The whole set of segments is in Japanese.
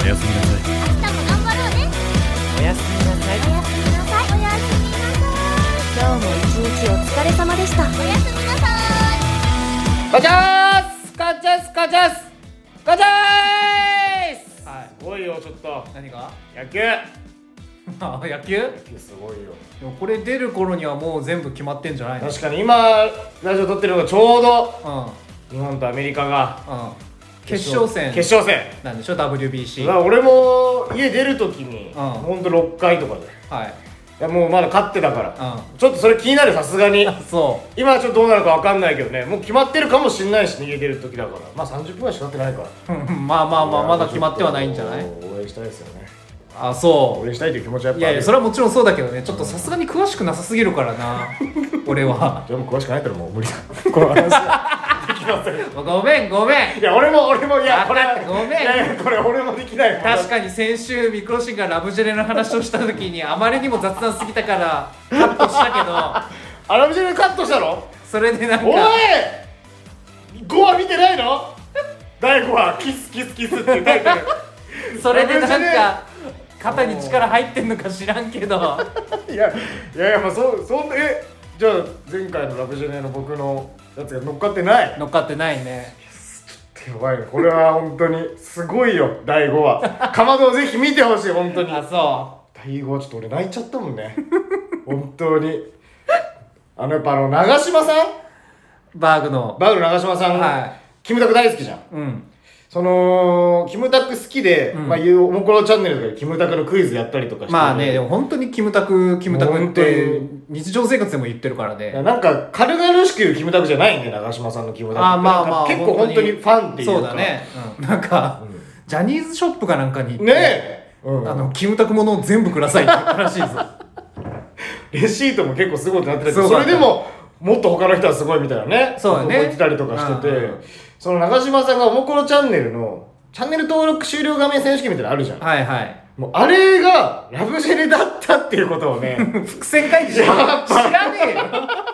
おやすみなさい。 明日も頑張ろうね。 おやすみなさい。 おやすみなさい。おやすみなさい。 今日も一日お疲れ様でした。 おやすみなさい。 ガチャースガチャスガチャスガチャース。はい。 すごいよちょっと何が？ 野球あ、野球？ 野球すごいよ。 でもこれ出る頃にはもう全部決まってんじゃないの？ 確かに今ラジオ撮ってるのがちょうどうん日本とアメリカが決勝戦決勝戦なんでしょ WBC。 だから俺も家出るときにほんと6回とかではい。 いやもうまだ勝ってたからうん。 ちょっとそれ気になるさすがにそ今はちょっとどうなるか分かんないけどねもう決まってるかもしんないし逃げてる時だからまあ30分はしか経ってないからう。まあまあまあまだ決まってはないんじゃない？ 応援したいですよねあ、そ応援したいという気持ちはやっう。いぱやいやそれはもちろんそうだけどね。ちょっとさすがに詳しくなさすぎるからな。俺は。 じゃあもう詳しくないからもう無理だこの話できませんごめんごめん。 いや俺もいやこれ分かったごめんいやこれ俺もできないもん確かに先週ミクロシンがラブジェネの話をした時にあまりにも雑談すぎたからカットしたけどアラブジェネカットしたのそれでなんかおい5話見てないの第5話キスキスキスっていうタイトルそれでなんか肩に力入ってんのか知らんけどいやまあそんなじゃあ前回のラブジェネの僕のやつが乗っかってない乗っかってないね。 やばいねこれは本当にすごいよ第5話かまどをぜひ見てほしい本当にあ、そ第5話ちょっと俺泣いちゃったもんね本当にやっぱ長嶋さんうバーグのバウル長嶋さん、 はキムタク大好きじゃんうんそのキムタク好きで、 うんまあいうおもころチャンネルとかでキムタクのクイズやったりとかしてまあねでも本当にキムタクって本当に日常生活でも言ってるからね。 なんか軽々しく言うキムタクじゃないね長嶋さんのキムタクってあ、まあまあなんか結構本当にファンっていうかそうだね、なんか、ジャニーズショップかなんかに行ってねえ、 キムタクものを全部くださいって言ったらしいぞレシートも結構すごいってなってたけどすごかったそれでももっと他の人はすごいみたいなねそうだね言ってたりとかしてて、 うんその長嶋さんがおもころチャンネルのチャンネル登録終了画面選手権みたいなのあるじゃん、 はいはいもうあれがラブジェネだったっていうことをね伏線回避しやっぱ知らねえよ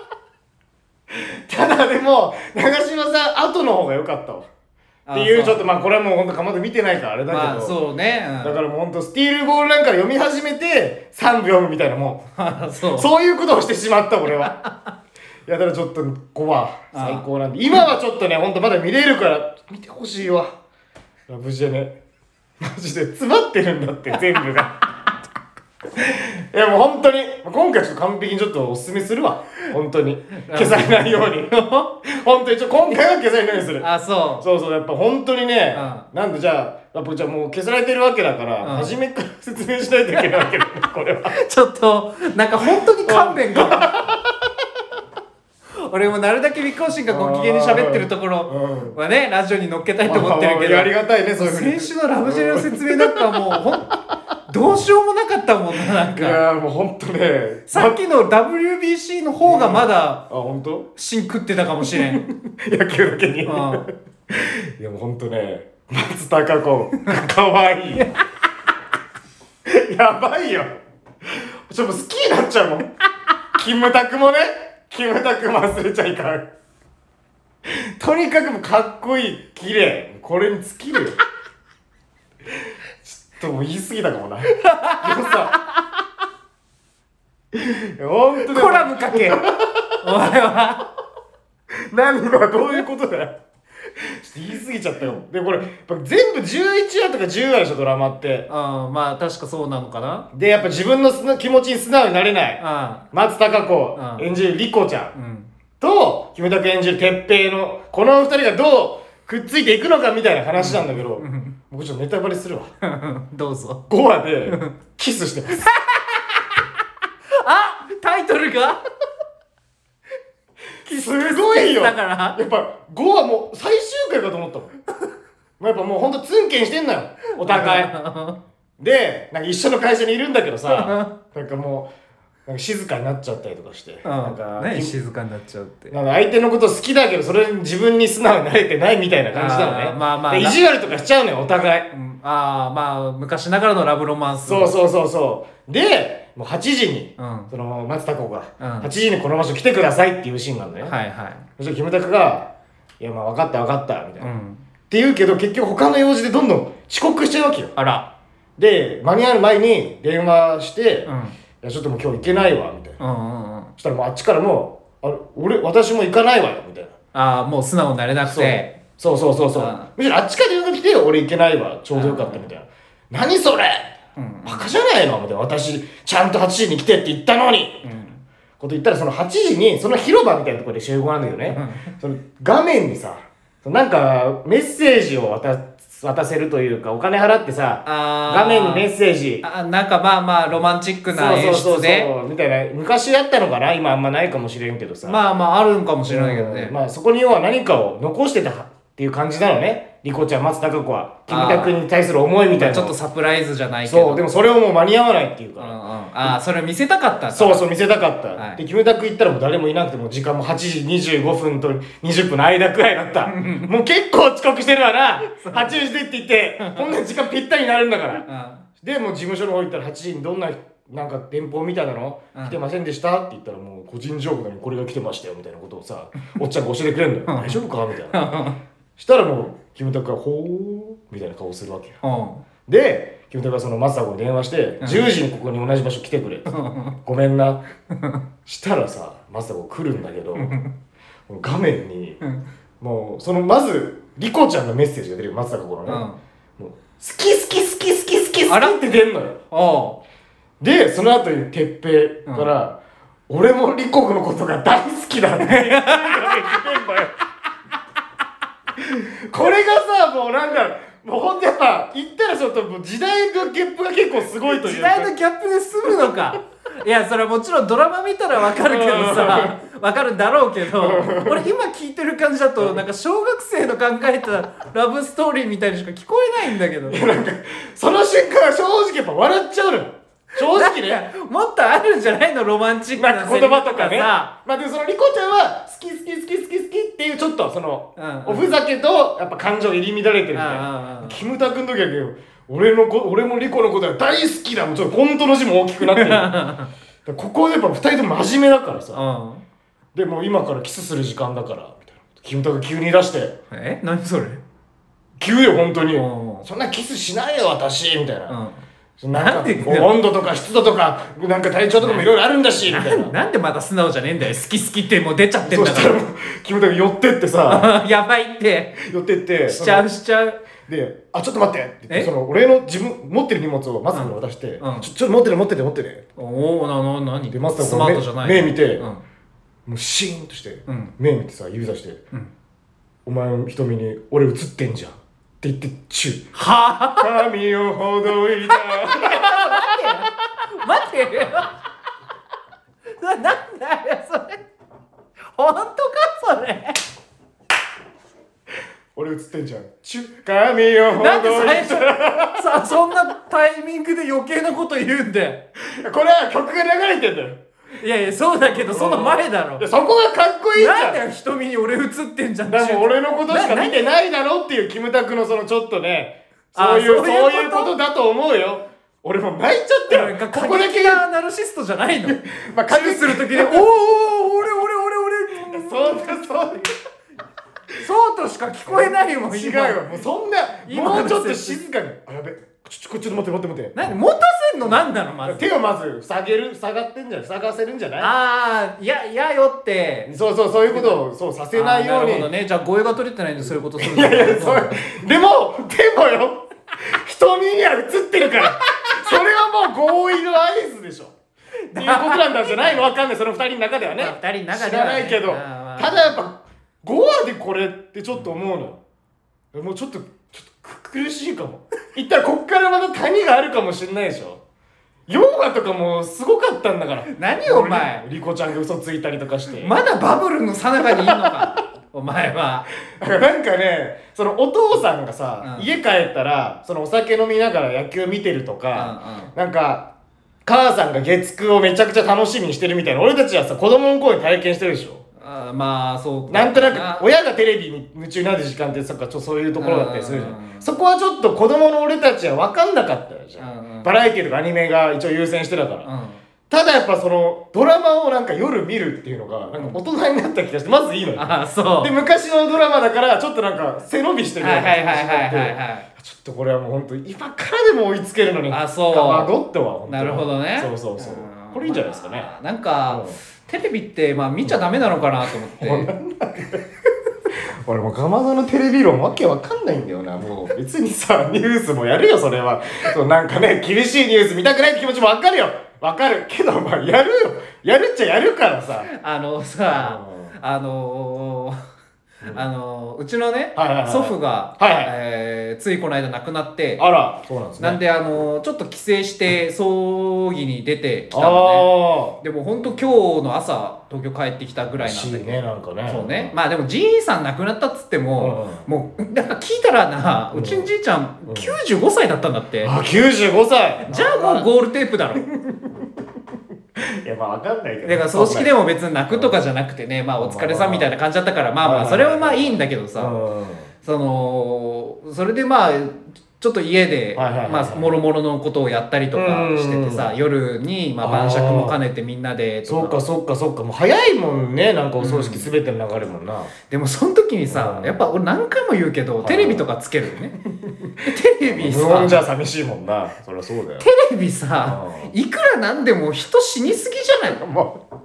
ただでも長嶋さん後の方が良かったわっていうちょっとまあこれはもうほんとかまど見てないからあれだけど、 まあそうね、 だからもうほんとスティールボールなんか読み始めて3部読むみたいなもらそうそういうことをしてしまった俺はいやだからちょっと5話最高なんで今はちょっとねほんとまだ見れるから見てほしいわラブジェネマジで詰まってるんだって全部がいやもう本当に今回ちょっと完璧にちょっとおすすめするわ本当に消されないように本当に今回は消されないようにするあ、そうそうやっぱ本当にね、 うなんでじゃあやっぱじゃあもう消されてるわけだから、初めから説明しないといけないわけだねこれはちょっとなんか本当に勘弁か俺もなるだけミクロシンがご機嫌に喋ってるところはねラジオに乗っけたいと思ってるけどありがたいねそういうふうに先週のラブジェネの説明なんかもうどうしようもなかったもんななんいかやもう本当ねさっきの WBC の方がまだ本当芯食ってたかもしれん野球だけにいやもう本当ね松たか子かわいいやばいよちょっと好きになっちゃうもんキムタクもねキムタクも忘れちゃいかんとにかくもうかっこいい綺麗これに尽きるよちょっともう言い過ぎたかもなでもさほんとねコラム書けお前は何がどういうことだよちょっと言い過ぎちゃったよでこれやっぱ全部11話とか10話でしょドラマってまあ確かそうなのかなでやっぱ自分の気持ちに素直になれない松たか子演じる莉子ちゃんとキムタク演じる鉄平のこの二人がどうくっついていくのかみたいな話なんだけど僕ちょっとネタバレするわどうぞ 5話でキスしてますあタイトルがすごいよだからやっぱ5話もう最終回かと思ったもんやっぱもうほんとツンケンしてんのよお互いでなんか一緒の会社にいるんだけどさなんかもうなんか静かになっちゃったりとかしてなんか何静かになっちゃうってなんか相手のこと好きだけどそれに自分に素直になれてないみたいな感じなのねまあまあで意地悪とかしちゃうのよお互いまあ昔ながらのラブロマンスそうでもう8時に、その松たか子が、8時にこの場所来てくださいっていうシーンなんだよ、 はいはいそしたらキムタクが「いやまあ分かったみたいな、 って言うけど結局他の用事でどんどん遅刻しちゃうわけよ。 あら。 で間に合う前に電話して、 うん。 いやちょっともう今日行けないわみたいな。 うん。 そしたらもうあっちからも私も行かないわよみたいな。 ああ、もう素直になれなくて。 そうむしろあっちから電話が来て俺行けないわちょうどよかったみたいな。何それ、バカじゃないのみたいな。私ちゃんと8時に来てって言ったのに、こと言ったらその8時にその広場みたいなところで集合なんだけどね、その画面にさなんかメッセージを渡せるというかお金払ってさ画面にメッセージなんかまあロマンチックな演出でそうみたいな昔やったのかな。今あんまないかもしれんけどさまああるんかもしれないけどね。 まあそこに要は何かを残してたっていう感じなのね。リコちゃん松たか子はキムタクに対する思いみたいなちょっとサプライズじゃないけど。 そうでもそれをもう間に合わないっていうから、 ああそれ見せたかったんだ。 そう見せたかった、 はいでキムタク行ったらもう誰もいなくてもう時間も8時25分と20分の間くらいだったもう結構遅刻してるわな8時でって言ってこんな時間ぴったりになるんだからでもう事務所の方行ったら8時にどんななんか電報みたいなの来てませんでしたって言ったらもう個人情報なのにこれが来てましたよみたいなことをさおっちゃんが教えてくれるんだよ大丈夫かみたいなしたらもうキムタクがほーみたいな顔するわけよでキムタクがその松坂に電話して10時にここに同じ場所来てくれってごめんなしたらさ松坂来るんだけど画面にもうそのまずリコちゃんのメッセージが出るよ松坂子のねもう好きって出んのよでその後にてっぺから俺もリコのことが大好きだって言ってんのよこれがさもうなんだろうもうほんとやっぱ言ったらちょっともう時代のギャップが結構すごいという時代のギャップで済むのかいやそれはもちろんドラマ見たらわかるけどさわかるんだろうけど俺今聞いてる感じだとなんか小学生の考えたラブストーリーみたいにしか聞こえないんだけどなんかその瞬間は正直やっぱ笑っちゃうのよ正直ねもっとあるんじゃないのロマンチックな言葉とかねさまあでもそのリコちゃんは好きっていうちょっとそのおふざけとやっぱ感情入り乱れてるみたいなキムタクの時だけ俺もリコのことが大好きだもんちょっと本当の字も大きくなってるここでやっぱ2人とも真面目だからさでもう今からキスする時間だからみたいなキムタク急に出して何それ急よ本当にそんなキスしないよ私みたいななんか温度とか湿度とかなんか体調とかもいろいろあるんだしみたいななんでまだ素直じゃねえんだよ好きってもう出ちゃってんだからそしたらもうキムタク寄ってってさやばいって寄ってってしちゃうでちょっと待ってって言ってその俺の自分持ってる荷物をマツコに渡してちょっと持ってておお何でマツコスマートじゃない目見てもうシーンとして目見てさ指さしてお前の瞳に俺映ってんじゃんって言ってチューはぁ髪をほどいた待てよなんだよそれ本当かそれ俺映ってんじゃんチュー髪をほどいたなんで最初さそんなタイミングで余計なこと言うんでこれは曲が流れてんだよいやそうだけどその前だろいやそこがかっこいいじゃんなんだよ瞳に俺映ってんじゃんだからもう俺のことしか見てないだろっていうキムタクのそのちょっとねそういうことだと思うよ俺も泣いちゃったよここだけがナルシストじゃないのまあチューする時でお俺そうとしか聞こえないもん違うよもうそんなもうちょっと静かにあやべちょっと待って何持たせんのなんなのまず手をまず下がってんじゃない下がせるんじゃないいやよってそういうことをそうさせないようになるほどねじゃあ語彙が取れてないんでそういうことするんいやそうでもよ瞳には映ってるからそれはもう合意の合図でしょっていうことなんじゃないのわかんないその2人の中ではね 2人の中ではね知らないけどただやっぱ5話でこれってちょっと思うのよもうちょっと苦しいかも言ったらこっからまた谷があるかもしれないでしょ4話とかもすごかったんだから何お前リコちゃんが嘘ついたりとかしてまだバブルの最中にいるのかお前はなんかねそのお父さんがさ、家帰ったらそのお酒飲みながら野球見てるとか、なんか母さんが月9をめちゃくちゃ楽しみにしてるみたいな俺たちはさ子供の頃に体験してるでしょまあそうなんとなく親がテレビに夢中になる時間ってさそういうところだったりするじゃんそこはちょっと子供の俺たちは分かんなかったじゃんバラエティとかアニメが一応優先してたからただやっぱそのドラマをなんか夜見るっていうのがなんか大人になった気がしてまずいいのよ。 ああそうで昔のドラマだからちょっとなんか背伸びしてるような感じになって、 はいはいはいはいはいちょっとこれはもう本当今からでも追いつけるのにあそうかまどっては本当になるほどねそうそうそううんこれいいんじゃないですかね。 なんか、 うんテレビってまあ見ちゃダメなのかなと思って俺もうかまどのテレビ論わけわかんないんだよな。もう別にさニュースもやるよそれは。そうなんかね厳しいニュース見たくないって気持ちもわかるよ。わかるけどまあやるよ。やるっちゃやるからさ。 さうちのね、 はいはいはい祖父が、 はいはいついこの間亡くなってあらそうなんですね。 なんでちょっと帰省して葬儀に出てきたのね。でもほんと今日の朝東京帰ってきたぐらいなんだけど、 ねなんかね。 そうね。まあでもじいさん亡くなったっつっても、もうなんか聞いたらな、うちのじいちゃん95歳だったんだって。 あ95歳。 じゃあもうゴールテープだろ。 いやまあわかんないけど。 だから葬式でも別に泣くとかじゃなくてね、まあお疲れさんみたいな感じだったからまあまあそれはまあいいんだけどさ、それでまあちょっと家でまあもろもろのことをやったりとかしててさ、夜にまあ晩酌も兼ねてみんなでとか。 そっかもう早いもんねなんかお葬式すべての流れもんな。 でもその時にさ、やっぱ俺何回も言うけどテレビとかつけるよね。テレビさ、 無音じゃ寂しいもんな。そりゃそうだよ。 テレビさ、いくらなんでも人死にすぎじゃないの？ もう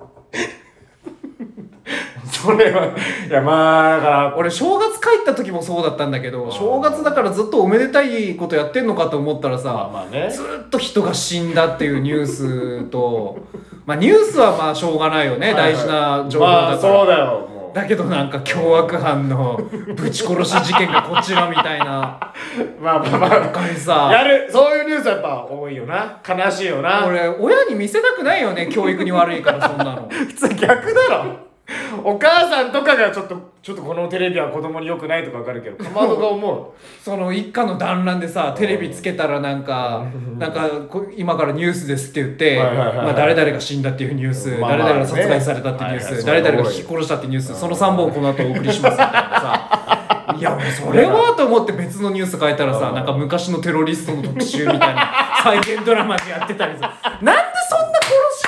それはいやまあだから俺正月帰った時もそうだったんだけど、正月だからずっとおめでたいことやってんのかと思ったらさ、 まあね、 ずっと人が死んだっていうニュースとまあニュースはまあしょうがないよね、大事な情報だから、 まあそうだよもう。 だけどなんか凶悪犯のぶち殺し事件がこちらみたいなまあ他にさ、 やるそういうニュースやっぱ多いよな。悲しいよな。 俺親に見せたくないよね、教育に悪いからそんなの。 普通逆だろ。お母さんとかがちょっとこのテレビは子供に良くないとか分かるけど、かまどが思う。 その一家の団らんでさ、テレビつけたらなんか今からニュースですって言って、まあ誰々が死んだっていうニュース、誰々が殺害されたっていうニュース、誰々が引き殺したっていうニュース、その3本この後お送りしますみたいなさ。いやもうそれはと思って別のニュース変えたらさ、なんか昔のテロリストの特集みたいな再現ドラマでやってたりさ、なんでそんな殺し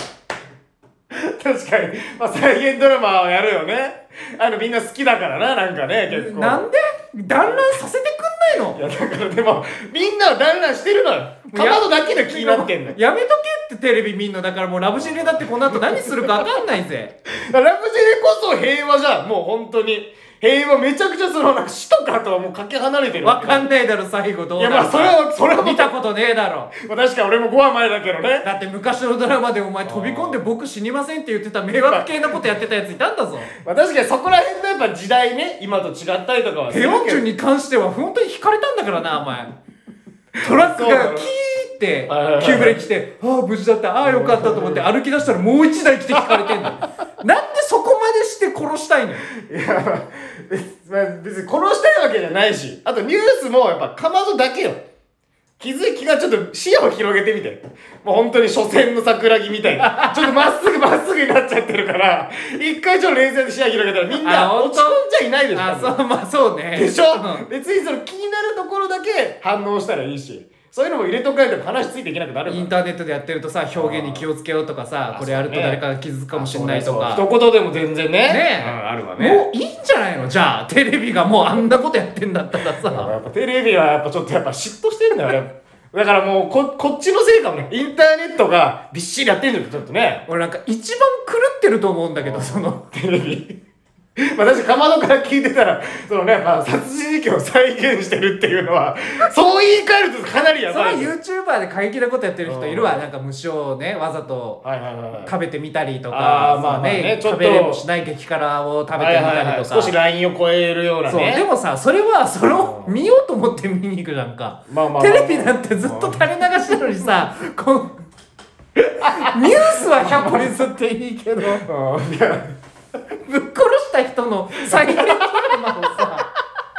確かに、まあ、再現ドラマはやるよね。みんな好きだからな、なんかね結構。 なんで団らんさせてくんないの？ いやだからでもみんなは団らんしてるのよ。かまどだけで気になってんのよ。 やめとけってテレビ見んの。だからもうラブジェネだってこの後何するか分かんないぜ。 ラブジェネこそ平和じゃん。もう本当に平和。めちゃくちゃそのなんか死とかとはもうかけ離れてる。 分かんないだろ最後どうなるか。 いやまあそれは見たことねえだろ。 まあ確かに俺も5話前だけどね。 だって昔のドラマでお前飛び込んで僕死にませんって言ってた迷惑系なことやってたやついたんだぞ。 まあ確かにそこら辺のやっぱ時代ね、今と違ったりとかはするけど。 ペヨンジュンに関しては本当に惹かれたんだからなお前。トラックがキーって急ブレーキしてああ無事だった、ああよかったと思って歩き出したらもう一台来て引かれてんの。なんでそこまでして殺したいの？ いやまあ別に殺したいわけじゃないし、あとニュースもやっぱかまどだけよ。気がちょっと視野を広げてみて。もう本当に初戦の桜木みたいな。ちょっとまっすぐになっちゃってるから、一回ちょっと冷静に視野広げたらみんな落ち込んじゃいないでしょ。 あそうまあそうね。 でしょ、 うん、 別にその気になるところだけ反応したらいいし。そういうのも入れとかないと話ついていけなくなるから。 インターネットでやってるとさ、表現に気をつけようとかさ、これやると誰かが気づくかもしれないとか。 一言でも全然ね。 ねえ、 あるわね。 もういいんじゃないの？じゃあテレビがもうあんなことやってんだったらさ。 やっぱテレビはやっぱちょっとやっぱ嫉妬してるんだよね。だからもうこっちのせいかもね。インターネットがびっしりやってるんだよちょっとね。 俺なんか一番狂ってると思うんだけど、そのテレビ。まあ確かかまどから聞いてたら、そのね、まあ殺人事件を再現してるっていうのは、そう言い換えるとかなりやそればい。 YouTuber で過激なことやってる人いるわ。なんか虫をねわざと食べてみたりとか、 まあね、ちょっと食べれもしない激辛を食べてみたりとか、 少しラインを超えるようなね。 そうでもさ、それを見ようと思って見に行くじゃんか。テレビなんてずっと垂れ流しなのにさ、こうニュースは100歩譲っていいけど、ぶっ殺した人の再現ドラマをさ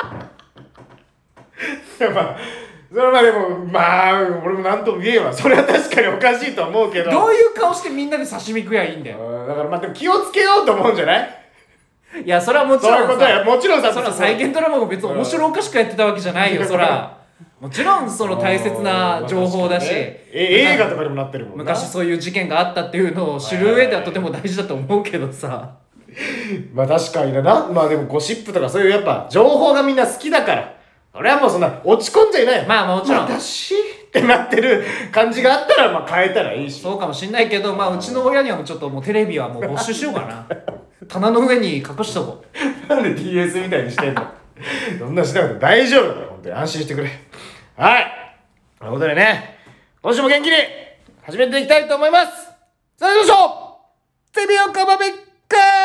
やっぱそれはでもまあ俺もなんとも言えんわ。それは確かにおかしいと思うけど、 どういう顔してみんなで刺身食やいいんだよ。 だからまあでも気をつけようと思うんじゃない？ いやそれはもちろんそういうことや。もちろんさ、 そら再現ドラマも別に面白おかしくやってたわけじゃないよ。そらもちろんその大切な情報だし、 映画とかにもなってるもんな。 昔そういう事件があったっていうのを知る上ではとても大事だと思うけどさ。 まあ確かにな。まあでもゴシップとかそういうやっぱ情報がみんな好きだから、俺はもうそんな落ち込んじゃいないよ。 まあもちろん私ってなってる感じがあったらまあ変えたらいいし。 そうかもしんないけど、まあうちの親にはもうちょっともうテレビはもう没収しようかな。棚の上に隠しとこう。 なんで DS みたいにしてんの。そんなしなくて大丈夫だから、本当に安心してくれ。はい。ということでね、今週も元気に始めていきたいと思います。さあ行きましょう。セミオカバビック。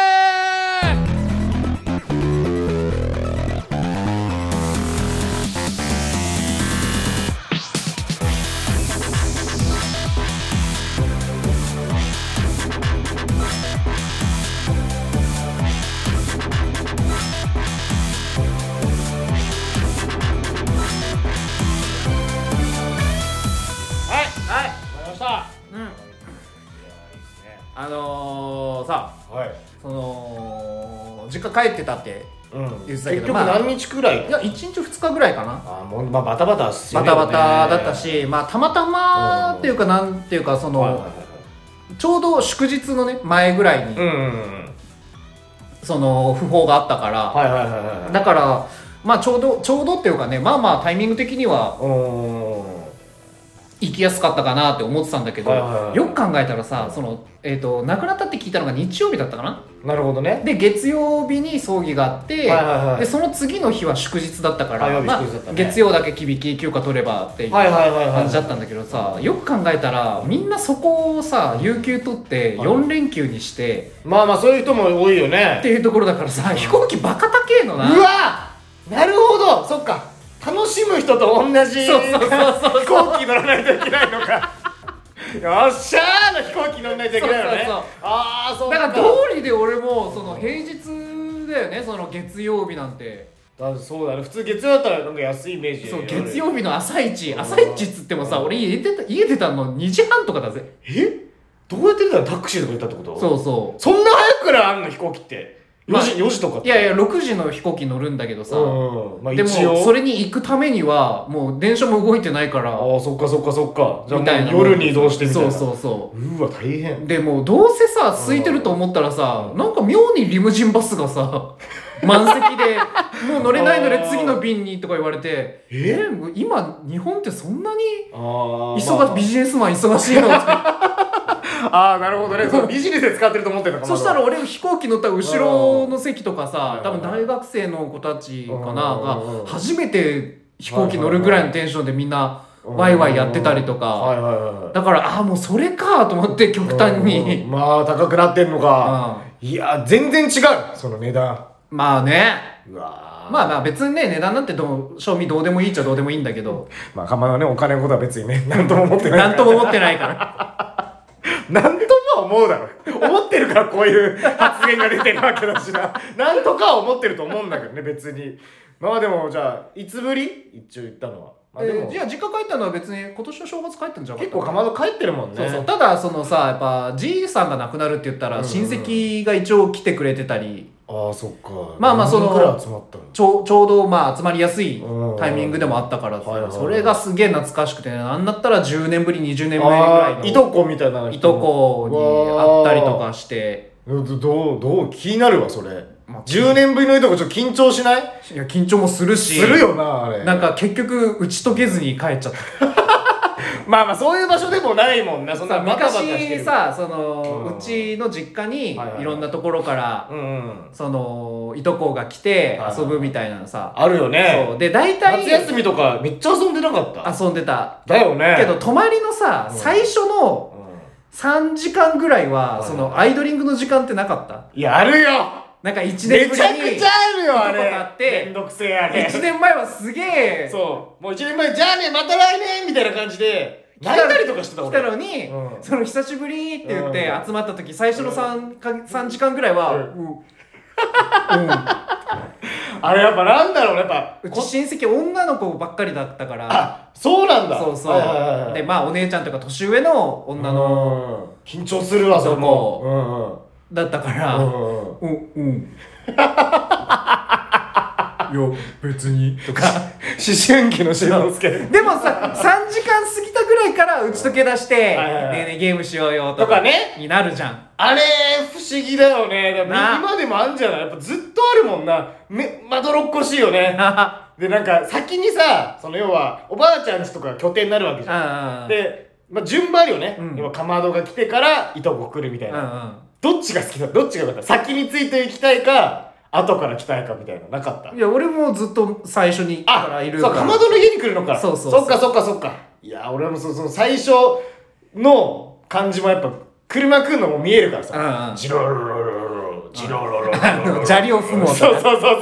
さ、 はい、 その実家帰ってたって言ってたけど、 結局何日くらい、 いや1日2日ぐらいかな。 もうバタバタしてるバよね。 タバタだったし、まあたまたまっていうかなんていうかその、ちょうど祝日のね前ぐらいに、その訃報があったから、だからまあちょうどっていうかね、まあまあタイミング的には行きやすかったかなって思ってたんだけど、よく考えたらさ、その亡くなったって聞いたのが日曜日だったかな。 なるほどね。 で月曜日に葬儀があって、でその次の日は祝日だったから、まあ、月曜だけ響き休暇取ればっていう感じだったんだけどさ、よく考えたらみんなそこをさ有給取って4連休にして、 まあまあそういう人も多いよねっていうところだからさ、飛行機バカ高えのな。 うわなるほど、そっか、楽しむ人と同じ飛行機乗らないといけないのか。よっしゃーの飛行機乗らないといけないのね。ああ、そうか。 だから通りで俺もその平日だよね、その月曜日なんて。 そうだね、普通月曜だったらなんか安いイメージ。 そう、月曜日の朝一っつってもさ、俺家出たの2時半とかだぜ。 どうやって出たの？タクシーとか行ったってこと？ そうそう。 そんな早くからあんの飛行機って。4時とかって。 いやいや6時の飛行機乗るんだけどさ、 まあ、 でもそれに行くためにはもう電車も動いてないから、 ああそっかじゃあもう夜に移動してみたいな。 そううわ大変でもうどうせさ空いてると思ったらさ、なんか妙にリムジンバスがさ満席でもう乗れないので次の便にとか言われて、今日本ってそんなにビジネスマン忙しいのってああなるほどね、そのビジネスで使ってると思ってたかも。 そしたら俺飛行機乗った後ろの席とかさ、多分大学生の子たちかなが初めて飛行機乗るぐらいのテンションでみんなワイワイやってたりとか、だからもうそれかと思って極端にまあ高くなってんのか。いや全然違うその値段。 まあね、 うわまあ別にね値段なんて賞味どうでもいいっちゃどうでもいいんだけど、 まあかまどねお金のことは別にね何とも思ってない何とも思ってないから何とも思うだろ思ってるからこういう発言が出てるわけだしな何とかは思ってると思うんだけどね別に。まあでもじゃあいつぶり一応言ったのは、でもじゃあ実家帰ったのは別に今年の正月帰ったんじゃなかった？ 結構かまど帰ってるもんね。 そうただそのさやっぱじいさんが亡くなるって言ったら親戚が一応来てくれてたり、 ああそっか。 まあそのくらい集まったのちょうどまあ集まりやすいタイミングでもあったから、それがすげえ懐かしくてね、なんだったら10年ぶり20年ぶりぐらいのいとこみたいないとこに会ったりとかして、 どう気になるわそれ。10年ぶりのいとこちょっと緊張しない？ いや緊張もするし、 するよなあれ。 なんか結局打ち解けずに帰っちゃったまあそういう場所でもないもんな。そんなバタバタしてる。 昔さその、うちの実家にいろんなところから、そのいとこが来て遊ぶみたいなのさ、 あるよね。 そうで大体夏休みとかめっちゃ遊んでなかった？遊んでただよね。 けど泊まりのさ、最初の3時間ぐらいは、そのアイドリングの時間ってなかった？ いやあるよ。 なんか1年ぶりにめちゃくちゃあるよあれ。 あってめんどくせえあれ。 1年前はすげえそうもう1年前じゃあねまた来年みたいな感じで泣いたりとかしてた来たのに、その久しぶりって言って集まった時最初の 3時間ぐらいはあれやっぱなんだろうね、やっぱうち親戚女の子ばっかりだったから。 あ、そうなんだ。 そうでまあお姉ちゃんとか年上の女の緊張するわそれもだったからいや別にとか春期のしんのすけでもさ3時間過ぎたぐらいから打ち解け出してはいはいはいねえねえゲームしようよとかねになるじゃん。 あれ不思議だよね。だからな今でもあんじゃない？やっぱずっとあるもんな。まどろっこしいよね。でなんか先にさその要はおばあちゃんちとか拠点になるわけじゃん。で、順番あるよね。今かまどが来てからいとこ来るみたいな。どっちが好きだ？どっちがよかった？先についていきたいか後から来たいかみたいななかった？ いや俺もずっと最初にからいるから。 そうかまどの家に来るのか。 そうそうそっか。いや俺もその最初の感じもやっぱ車来るのも見えるからさ。ジロロロロロジロロロロロ砂利を踏む音。 そう。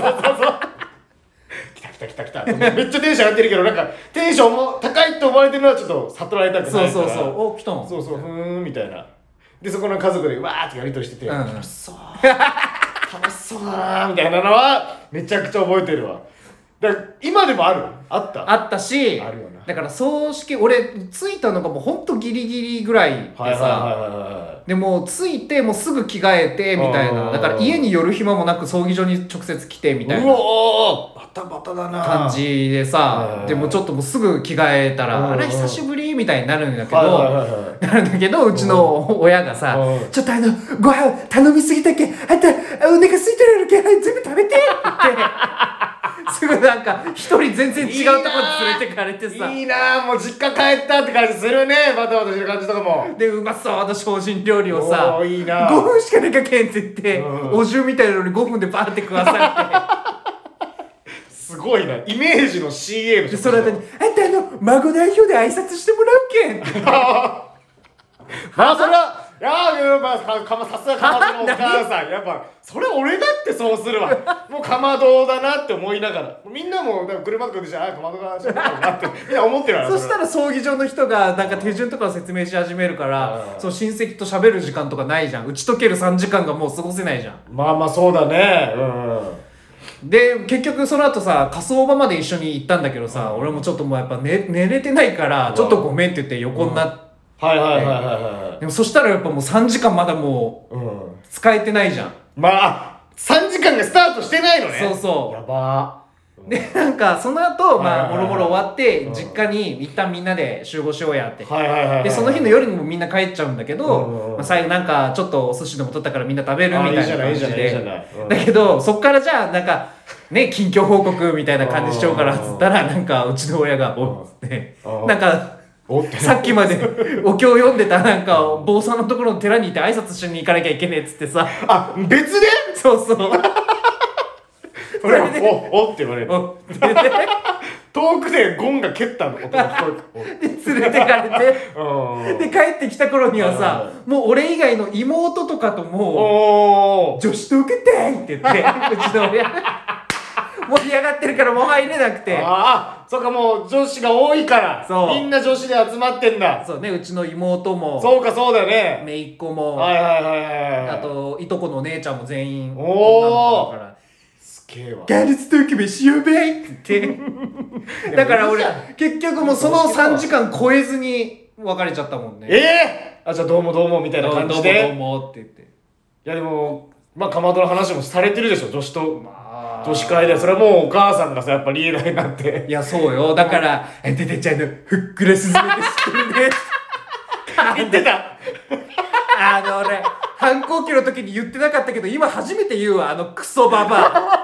来た。めっちゃテンション上がってるけど、なんかテンションも高いと思われてるのはちょっと悟られたくないから。 そう。お、来たの。 そうふーんみたいな。でそこの家族でわーってやりとりしてて、楽しそうだなーみたいなのはめちゃくちゃ覚えてるわ。だから今でもあったし、 あるよな。 だから葬式俺着いたのがもうほんとギリギリぐらいでさ、でもう着いてもうすぐ着替えてみたいな、だから家に寄る暇もなく葬儀場に直接来てみたいなバタだな感じでさ、でもちょっともうすぐ着替えたらあら久しぶりみたいになるんだけど、うちの親がさちょっとご飯頼みすぎたけんあんたお腹空いてるやろけん全部食べてって言ってすぐなんか一人全然違うところに連れてかれてさ、 いいなもう実家帰ったって感じするね。バタバタしてる感じとかもでうまそうな精進料理をさいいな 5分しかねかけんって言って、お重みたいなのに5分でバーって食わされてすごいなイメージの CA のでその後に「あんた孫代表で挨拶してもらうけん」ってまあそれはいやさすがかまどのお母さんやっぱそれ俺だってそうするわもうかまどだなって思いながらみんなも車とかでじゃあかまどがしゃべるなってみんな思ってるからそしたら葬儀場の人がなんか手順とかを説明し始めるからそう親戚と喋る時間とかないじゃん。打ち解ける3時間がもう過ごせないじゃん。 まあそうだねで結局その後さ火葬場まで一緒に行ったんだけどさ、俺もちょっともうやっぱ、寝れてないからちょっとごめんって言って横になって、でもそしたらやっぱもう3時間まだもう使えてないじゃん。 まあ3時間がスタートしてないのね。 そうやばでなんかその後まあもろもろ終わって実家に一旦みんなで集合しようやってでその日の夜にもみんな帰っちゃうんだけど最後なんかちょっとお寿司でも取ったからみんな食べるみたいな感じでだけどそっからじゃあなんかね近況報告みたいな感じしちゃうからっつったらなんかうちの親がおっつってなんかさっきまでお経読んでたなんか坊さんのところの寺に行って挨拶しに行かなきゃいけねえっつってさあ別でそう俺おって言われる遠くでゴンが蹴ったの音が聞こえてで連れてかれてで帰ってきた頃にはさもう俺以外の妹とかとも女子トークタイムって言ってうちの親盛り上がってるからもう入れなくてそうかもう女子が多いからみんな女子で集まってんだ。 そうねうちの妹もそうかそうだよね姪っ子もあといとこの姉ちゃんも全員女の子だからすげえわガールズトーク飯呼べって言ってだから俺結局もうその3時間超えずに別れちゃったもんね。 じゃあどうもみたいな感じでどうもって言っていやでもまあかまどの話もされてるでしょ女子と女子会でそれはもうお母さんがさやっぱリーダーになっていやそうよだから「ててちゃんのふっくらすずめて知ってるね」 言ってた俺反抗期の時に言ってなかったけど今初めて言うわクソババ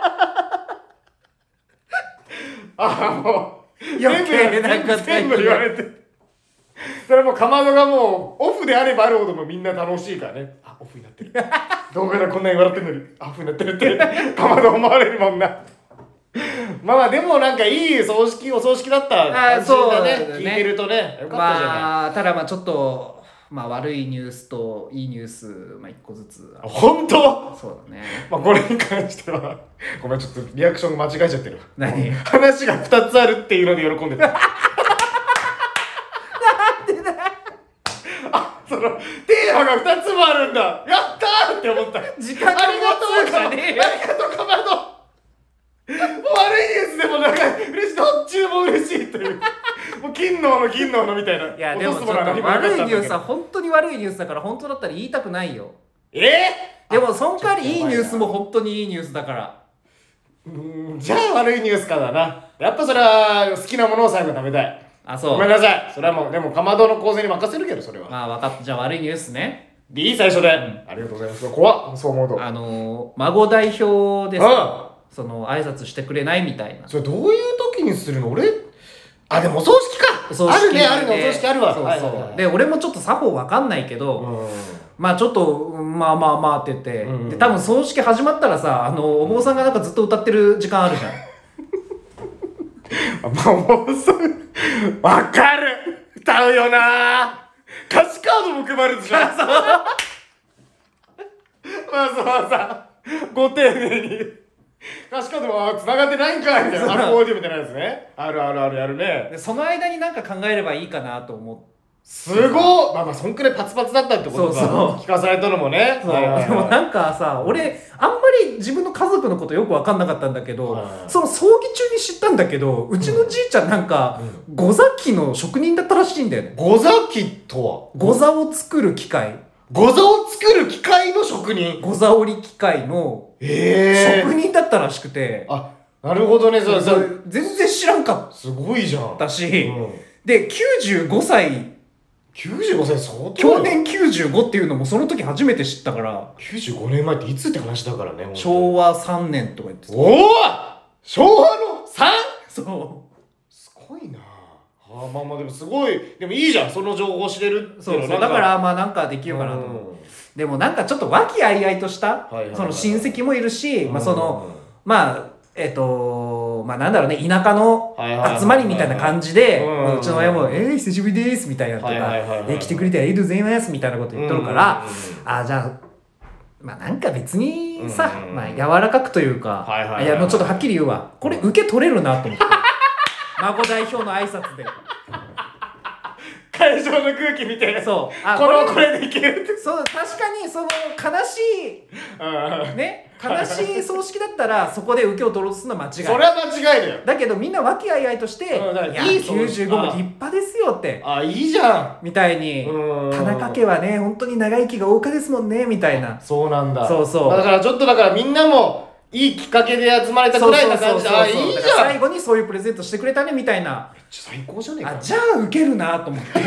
アもう余計なこと全部言われてそれはもうかまどがもうオフであればあるほどもみんな楽しいからねオフになってる動画でこんなに笑ってんのにオフになってるってかまど思われるもんなまあでもなんかいいお葬式だった感じだね聞いてるとねよかったじゃないただまあちょっと悪いニュースといいニュース1個ずつ本当そうだねこれに関してはごめんちょっとリアクション間違えちゃってる何話が2つあるっていうので喜んでたそのテーマが2つもあるんだやったーって思った時間がありがとうかまど悪いニュースでもなんか嬉しいどっちでも嬉しいというもう金のみたいないやでもちょっと悪いニュースは本当に悪いニュースだから本当だったら言いたくないよでもその代わりいいニュースも本当にいいニュースだからじゃ悪いニュースかだな。やっぱそれは好きなものを最後食べたい。 あ、そう。 ごめんなさい。それはもうでもかまどの構成に任せるけど、それは。 まあ分かった。じゃあ悪いニュースね。 でいい最初で、ありがとうございます。怖っ、そう思うと。 孫代表でさ、その挨拶してくれないみたいな。 それどういう時にするの？俺でもお葬式か。 お葬式あるね、あるね、お葬式あるわ。 そうそう、 はいはいはい、 で俺もちょっと作法わかんないけど、まあちょっとまあまあまあって言って、で多分葬式始まったらさ、お坊さんがなんかずっと歌ってる時間あるじゃん。 まあお坊さんわかる、歌うよな。歌詞カードも配るじゃん。まずはさ、ご丁寧に歌詞カードも繋がってないんかいみたいな、アコーディオみたいなやつね。あるあるある、やるね。 でその間になんか考えればいいかなと思って。 すごっ。まあそんくらいパツパツだったってことか。 そうそう聞かされたのもね。 そう、でもなんかさ、俺あんまり自分の家族のことよく分かんなかったんだけど、その葬儀中に知ったんだけど、うちのじいちゃんなんか、御座機の職人だったらしいんだよね。 御座機とは？ 御座を作る機械。 御座を作る機械の職人。 御座織り機械の職人だったらしくて。 あ、なるほどね。 そう全然知らんかった。 すごいじゃん。 だし、で95歳。 95歳相当。 去年95っていうのもその時初めて知ったから。 95年前っていつって話だからね。 昭和3年とか言ってた。 おお、昭和の 3？ そうすごいな。まあまあでもすごい。でもいいじゃん、その情報知れるっていうの。 そうそう、だからまあなんかできようかなと思う。でもなんかちょっと和気あいあいとした、その親戚もいるし、まあそのまあまあなんだろうね、田舎の集まりみたいな感じで、うちの親も久しぶりですみたいなとか、来てくれてありがとうございますみたいなこと言っとるから、じゃあまあなんか別にさ、まあ柔らかくというか、いやもうちょっとはっきり言うわ、これ受け取れるなと思って。孫代表の挨拶で会場の空気みたいな。そう、これでいけるって。 そう、確かにその悲しいね、悲しい葬式だったらそこで受けを取ろうとするのは間違い。 それは間違いだよ。 だけどみんな和気あいあいとして、いや95も立派ですよって、 いいじゃんみたいに、田中家はね本当に長生きが謳歌ですもんねみたいな。 そうなんだ。 そうそう、 だからちょっとみんなもいいきっかけで集まれたくらいな感じで、いいじゃん。 最後にそういうプレゼントしてくれたねみたいな。 めっちゃ最高じゃねえか。 じゃあウケるなと思ってで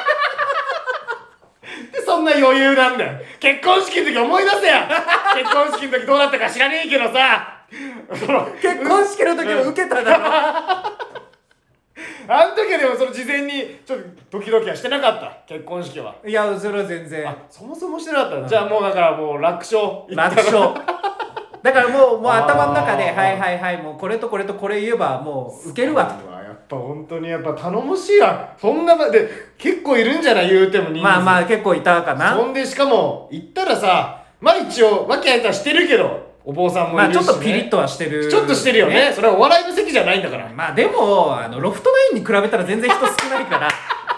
そんな余裕なんだよ。結婚式の時思い出せや。結婚式の時どうだったか知らねえけどさ、 結婚式の時もウケただろ。 あの時はでもその事前にちょっとドキドキはしてなかった、結婚式は。 いやそれは全然。 そもそもしてなかった。じゃあもうだからもう楽勝。 楽勝。だからもう頭の中ではいはいはい、もうこれとこれとこれ言えばもうウケるわと。 やっぱ本当にやっぱ頼もしいやん。そんなで結構いるんじゃない、言うても人数。 まあまあ結構いたかな。 そんでしかも行ったらさ、まあ一応わけあいたらしてるけど、お坊さんもいるし、ね、 まあちょっとピリッとはしてる、 ちょっとしてるよね。それはお笑いの席じゃないんだから。 まあでもロフトナインに比べたら全然人少ないから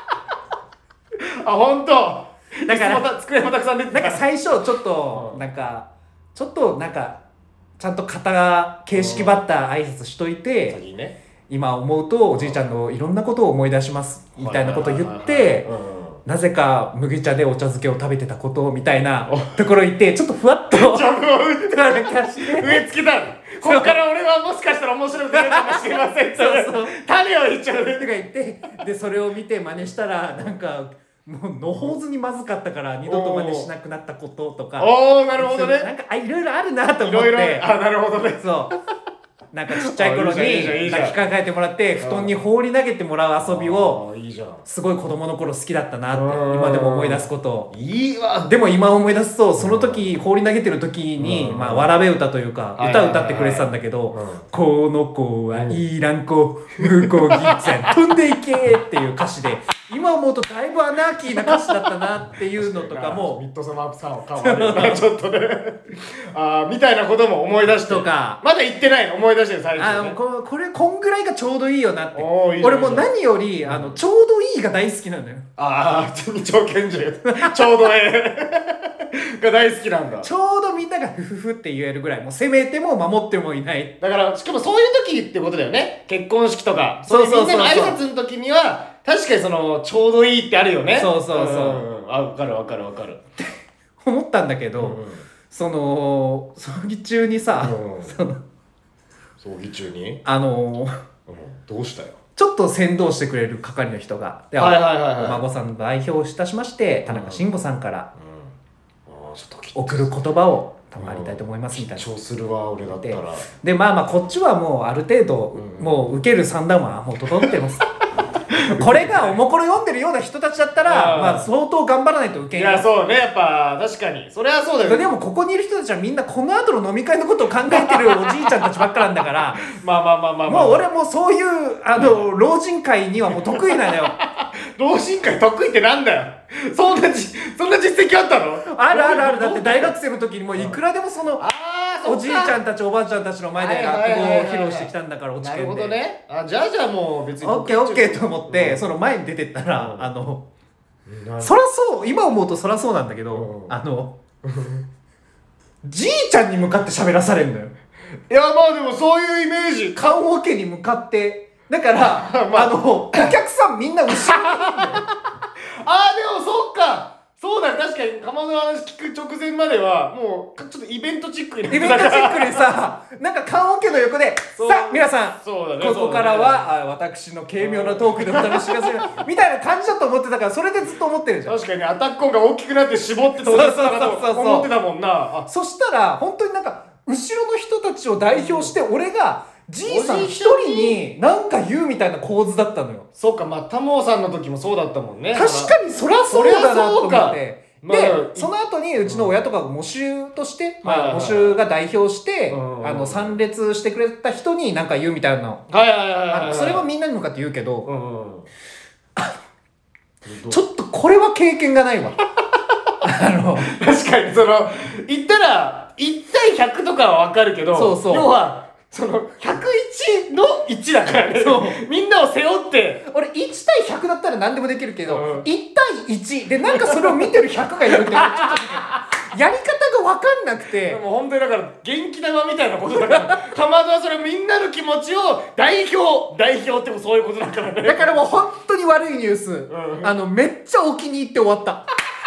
本当。 だから机もたくさん出てた。 なんか最初ちょっとなんかちょっとなんかちゃんと型形式ばった挨拶しといて、 先にね、 今思うとおじいちゃんのいろんなことを思い出しますみたいなことを言って、なぜか麦茶でお茶漬けを食べてたことみたいなところ行って、ちょっとふわっとジャブを打ってなんかして植え付けたの。こっから俺はもしかしたら面白くなるかもしれません。 そう種を言っちゃうとか言って、でそれを見て真似したらなんかもうのほうずにまずかったから二度と真似しなくなったこととか。 なるほどね。 なんかいろいろあるなと思って。 いろいろなるほどね。 そうなんかちっちゃい頃に抱きかかえてもらって布団に放り投げてもらう遊びをすごい子供の頃好きだったなって今でも思い出すこと。 いいわ。 でも今思い出すとその時放り投げてる時にまあわらべ歌というか歌歌ってくれてたんだけど、この子はいらん子向こうぎっちゃん飛んでいけっていう歌詞で、今思うとだいぶアナーキーな歌詞だったなっていうのとかも、 ミッドサマーさんを顔あるよなちょっとねみたいなことも思い出してとか、 まだ言ってないの思い出してる最初ね。 これこんぐらいがちょうどいいよなって。 いい俺も何よりちょうどいいが大好きなんだよ。 二丁拳銃ちょうどが大好きなんだ。 ちょうどみんながフフフって言えるぐらい、もう攻めても守ってもいない。 だからしかもそういう時ってことだよね、結婚式とか。 そうみんなの挨拶の時には確かにそのちょうどいいってあるよね。 そう分かる思ったんだけど、その葬儀中にさ、その葬儀中にどうしたよ。 ちょっと先導してくれる係の人が、ではいはいはいはい、 お孫さんの代表をいたしまして田中慎吾さんからちょっと送る言葉を賜りたいと思いますみたいな。 緊張するわ俺だったら。 でまあこっちはもうある程度、もう受ける算段はもう整ってますこれがおもころ読んでるような人たちだったらまあ相当頑張らないと受けいやそうね、やっぱ確かにそれはそうだよね。 でもここにいる人たちはみんなこの後の飲み会のことを考えてるおじいちゃんたちばっかなんだからまあもう俺はもうそういう老人会にはもう得意なんだよ老人会得意ってなんだよ。そんな実績あったの？ あるだって大学生の時にもういくらでもそのおじいちゃんたちおばあちゃんたちの前で落語を披露してきたんだから落ち研で。 なるほどね。じゃあもう別にオッケーと思ってその前に出てったらそらそう今思うとそらそうなんだけどじいちゃんに向かって喋らされるのよ。 いやまあでもそういうイメージ。 棺桶に向かってだからお客さんみんな後ろにいるんだよでもそっか。そうだ、確かにかまどの話聞く直前まではもうちょっとイベントチックにイベントチックでさなんか棺桶の横でさあ皆さん、 そうだね、 ここからは私の軽妙なトークでお楽しみくださいみたいな感じだと思ってたからそれでずっと思ってるじゃん。 確かにアタック音が大きくなって絞って登場したかと思ってたもんな。 そしたら本当になんか後ろの人たちを代表して俺がじいさん一人に何か言うみたいな構図だったのよ。 そうか、まあタモさんの時もそうだったもんね。 確かにそりゃそうだなと思って。 まあ、 でその後にうちの親とかが募集として、募集が代表して参列してくれた人に何か言うみたいなそれはみんなに向かって言うけど、ちょっとこれは経験がないわ確かに言ったら1対100とかは分かるけど、 そう要は101の1だからね。みんなを背負って俺1対100だったら何でもできるけど、1対1でなんかそれを見てる100がいるってちょっとやり方が分かんなくて。 もう本当にだから元気玉みたいなことだからかまどはそれみんなの気持ちを代表ってもそういうことだからね。 だからもう本当に悪いニュース、めっちゃお気に入って終わった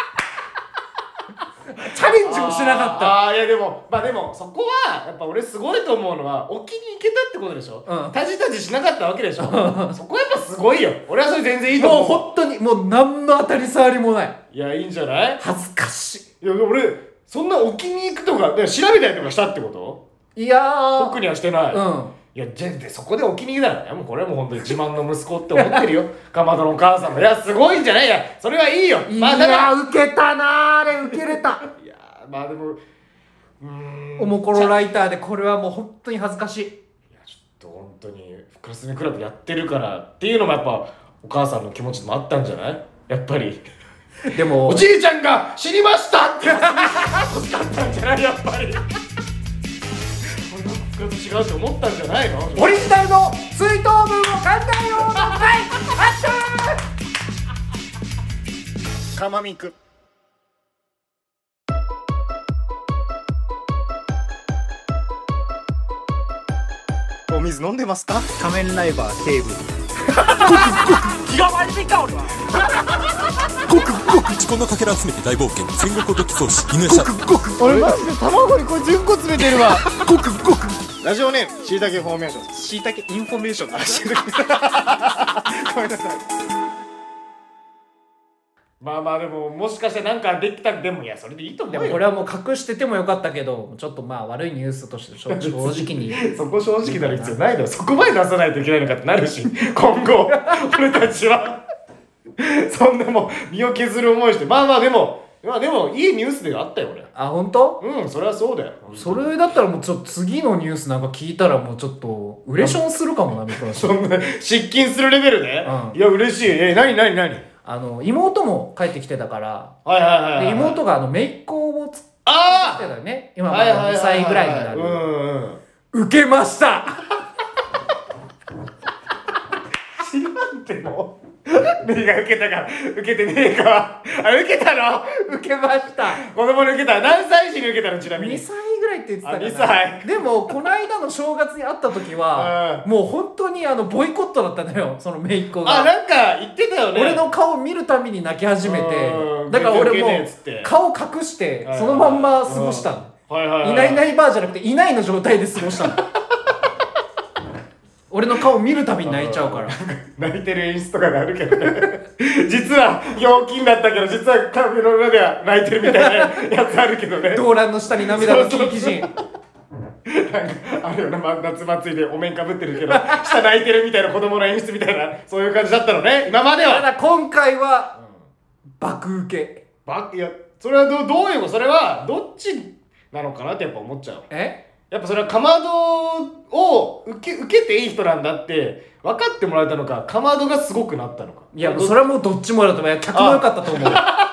チャレンジもしなかった。 いやでもそこはやっぱ俺すごいと思うのは沖に行けたってことでしょ。タジタジしなかったわけでしょそこはやっぱすごいよ。俺はそれ全然いいと思う。 もう本当にもう何の当たり障りもない。 いやいいんじゃない。 恥ずかしい。 いや俺そんな沖に行くとか調べたりとかしたってこと？ いやー特にはしてない。いや全然そこで沖に行くならね、もうこれはもう本当に自慢の息子って思ってるよかまどのお母さんも。いやすごいんじゃない。いやそれはいいよ。 いや受けたなあれ受けれたいやまあでもおもころライターでこれはもう本当に恥ずかしい。 いやちょっと本当にクラスメクラブやってるからっていうのもやっぱお母さんの気持ちもあったんじゃない？やっぱりでもおじいちゃんが死にましたって欲しかったんじゃない？やっぱり俺なんか複雑違うって思ったんじゃないの？ オリジナルの追悼文を考えようの会アクション。 かまみくお水飲んでますか？ 仮面ライバーケーブル気が悪いか俺は。ごくごく自己のかけら集めて大冒険戦国土器創始犬舎。ごく俺マジで卵にこれ10個詰めてるわごくごくラジオネームしいたけフォーメーション。 しいたけインフォメーションだごめんなさい。まあでももしかしてなんかできた。でもいやそれでいいと思うよ。 でもこれはもう隠しててもよかったけどちょっと悪いニュースとして正直にそこ正直なる必要ないだろ。そこまで出さないといけないのかってなるし今後俺たちはそんなもう身を削る思いしてでもいいニュースであったよ俺。 本当？ それはそうだよ。 それだったらもうちょっと次のニュースなんか聞いたらもうちょっとウレションするかもなみたいな。 そんな失禁するレベルで、いや嬉しい。何妹も帰ってきてたからで妹が姪っ子を作ってたよね。今まだ2歳ぐらいになる。受けました知らんても何が受けたか受けてねえか。受けたの？ 受けました。 子供に受けた。何歳児に受けたの？ちなみに 2歳ぐらいって言ってたかな。 2歳でもこの間の正月に会った時はもう本当にボイコットだったのよその姪っ子が。 なんか言ってたよね。 俺の顔見るたびに泣き始めてだから俺もう顔隠してそのまんま過ごしたの。いないいないばーじゃなくていないの状態で過ごしたの俺の顔見るたびに泣いちゃうから泣いてる演出とかがあるけどね実はひょうきんだったけど実は壁の裏では泣いてるみたいなやつあるけどね動乱の下に涙のキンキジンなんかあるよな、夏祭りでお面かぶってるけど下泣いてるみたいな子供の演出みたいなそういう感じだったのね今までたは。 だ今回は爆受け。 いやそれはどういうこと、それはどっちなのかなってやっぱ思っちゃう。やっぱそれはかまどを受けていい人なんだって分かってもらえたのか、かまどがすごくなったのか。 いやそれはもうどっちもだと思う。客も良かったと思う。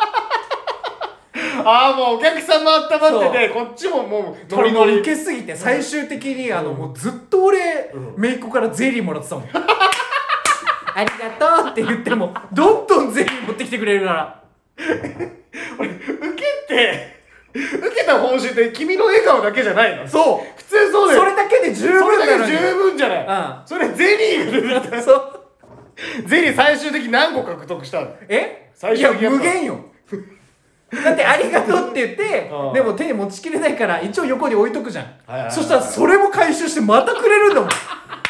ああもうお客さんも温まっててこっちももうノリノリ受けすぎて最終的にもうずっと俺、姪っ子からゼリーもらってたもんありがとうって言ってもどんどんゼリー持ってきてくれるから俺受けた報酬って君の笑顔だけじゃないの。 そう普通そうだよ。 それだけで十分それなのにだけで十分じゃない、それゼリーが出てきたそうゼリー最終的に何個獲得したの。最いや終的に無限よだってありがとうって言ってうんでも手に持ちきれないから一応横に置いとくじゃん、 はいはいはいそしたらそれも回収してまたくれるんだもん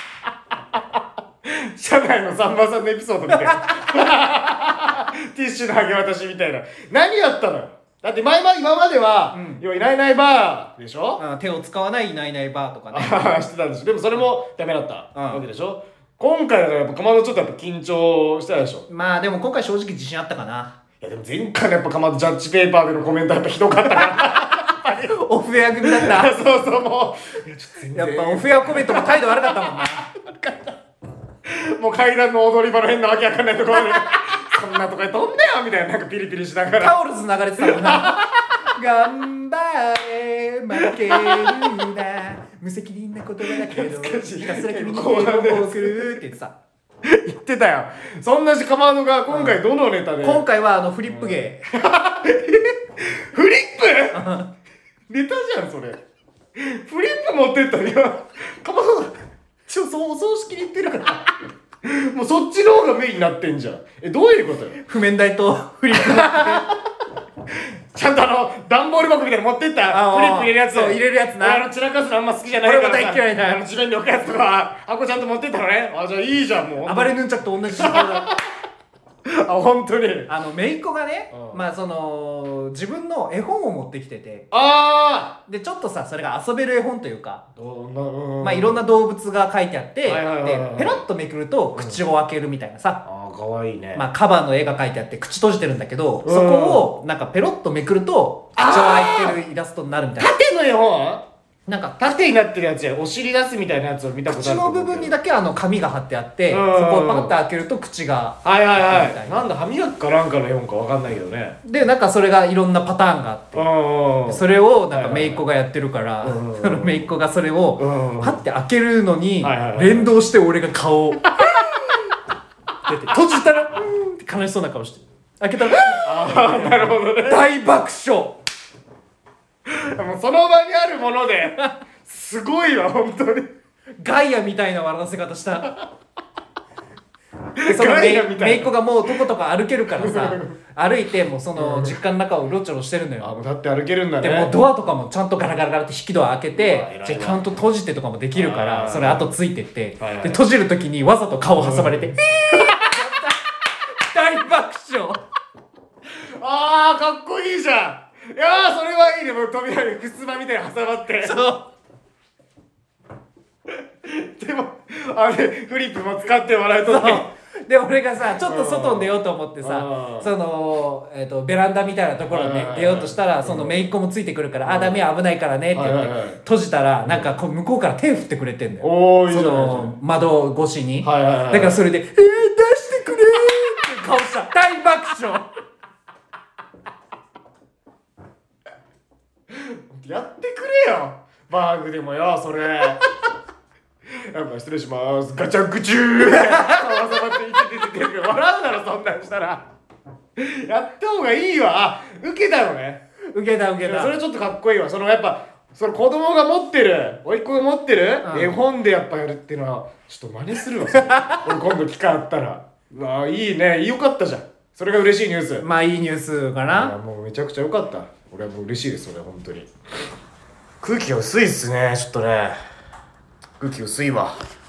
社内のさんまさんのエピソードみたいなティッシュの剥げ渡しみたいな。何やったのよ。だって今までは、要はいないいないバーでしょ、 手を使わないいないいないバーとかねしてたんでしょ。でもそれもダメだったうんわけでしょ。今回はやっぱかまどちょっとやっぱ緊張したでしょ。 まあでも今回正直自信あったかないやでも前回のやっぱかまどジャッジペーパーでのコメントやっぱひどかったからオフエア組だったそうそうもういやちょっと全然やっぱオフエアコメントも態度悪かったもんなもう階段の踊り場の変なわけわかんないところでそんなとこで飛んでよみたいななんかピリピリしながらタオルズ流れてたもんな頑張れ負けるな無責任な言葉だけど懐かしいひたすら君に報告するって言ってさ言ってたよ。そんなかまどが今回どのネタで、 今回はフリップ芸フリップネタじゃんそれ。フリップ持ってったよ。かまどお葬式に行ってるからもうそっちの方がメインになってんじゃん。どういうことよ。 譜面台とフリップちゃんと段ボール箱みたいなの持ってったフリップ入れるやつ。 そう入れるやつな散らかすのあんま好きじゃないからさ。 俺も大嫌いだ地面に置くやつとか箱ちゃんと持ってったのね。じゃあいいじゃんもう。 暴れヌンチャクと同じ仕事だ本当に。 姪っ子がねうんまあ自分の絵本を持ってきててでちょっとさそれが遊べる絵本というかまあいろんな動物が書いてあってではいはいはいはいペラッとめくると口を開けるみたいなさかわいいね。 まあカバの絵が書いてあって口閉じてるんだけどうんそこをなんかペロッとめくると口を開いてるイラストになるみたいな縦の絵本なんか縦になってるやつや。お尻出すみたいなやつを見たことある。 口の部分にだけ紙が貼ってあってそうんこをパカッと開けると口がはいはいはみたいない。なんだ歯磨きかなんかの絵本かわかんないけどね。 でなんかそれがいろんなパターンがあってうんそれをなんか姪っ子がやってるからうんその姪っ子がそれをうんパッて開けるのにはいはいはい連動して俺が顔を出て閉じたらって悲しそうな顔して開けたらなるほどね。 大爆笑もうその場にあるものですごいわ本当に。 ガイアみたいな笑わせ方したでそのガイアみたいな姪っ子がもうとことか歩けるからさ歩いてもうその実家の中をうろちょろしてるのよもうだって歩けるんだね。 でもうドアとかもちゃんとガラガラガラって引きドア開けうわ偉いなてじゃあカウント閉じてとかもできるからそれ後ついてってはいはいで閉じる時にわざと顔挟まれて大爆笑かっこいいじゃん。いやそれはいいね。もう扉にふすまみたいに挟まって。 そうでもフリップも使って笑いとって。 で俺がさちょっと外に出ようと思ってさうんその、ベランダみたいなところにね出ようとしたらその姪っ子もついてくるから「あダメ危ないからね」って言ってはいはいはい閉じたらなんかこう向こうから手振ってくれてんだよそおーいいじゃないの窓越しにはいはいはいだからそれで「出してくれ!」って顔した大爆笑やってくれよバーグでもよそれ。やっぱ失礼しますガチャグチュー顔挟まっていて笑うならそんなんしたらやった方がいいわ。受けたのね。 受けた受けたそれちょっとかっこいいわ。やっぱその子供が持ってる甥っ子が持ってるうん絵本でやっぱやるっていうのはちょっと真似するわそれ俺今度機会あったら。うわいいね。よかったじゃん。それが嬉しいニュース。 まあいいニュースかいやなもうめちゃくちゃ良かった。俺はもう嬉しいですそれ本当に。空気が薄いっすねちょっとね。空気薄いわ。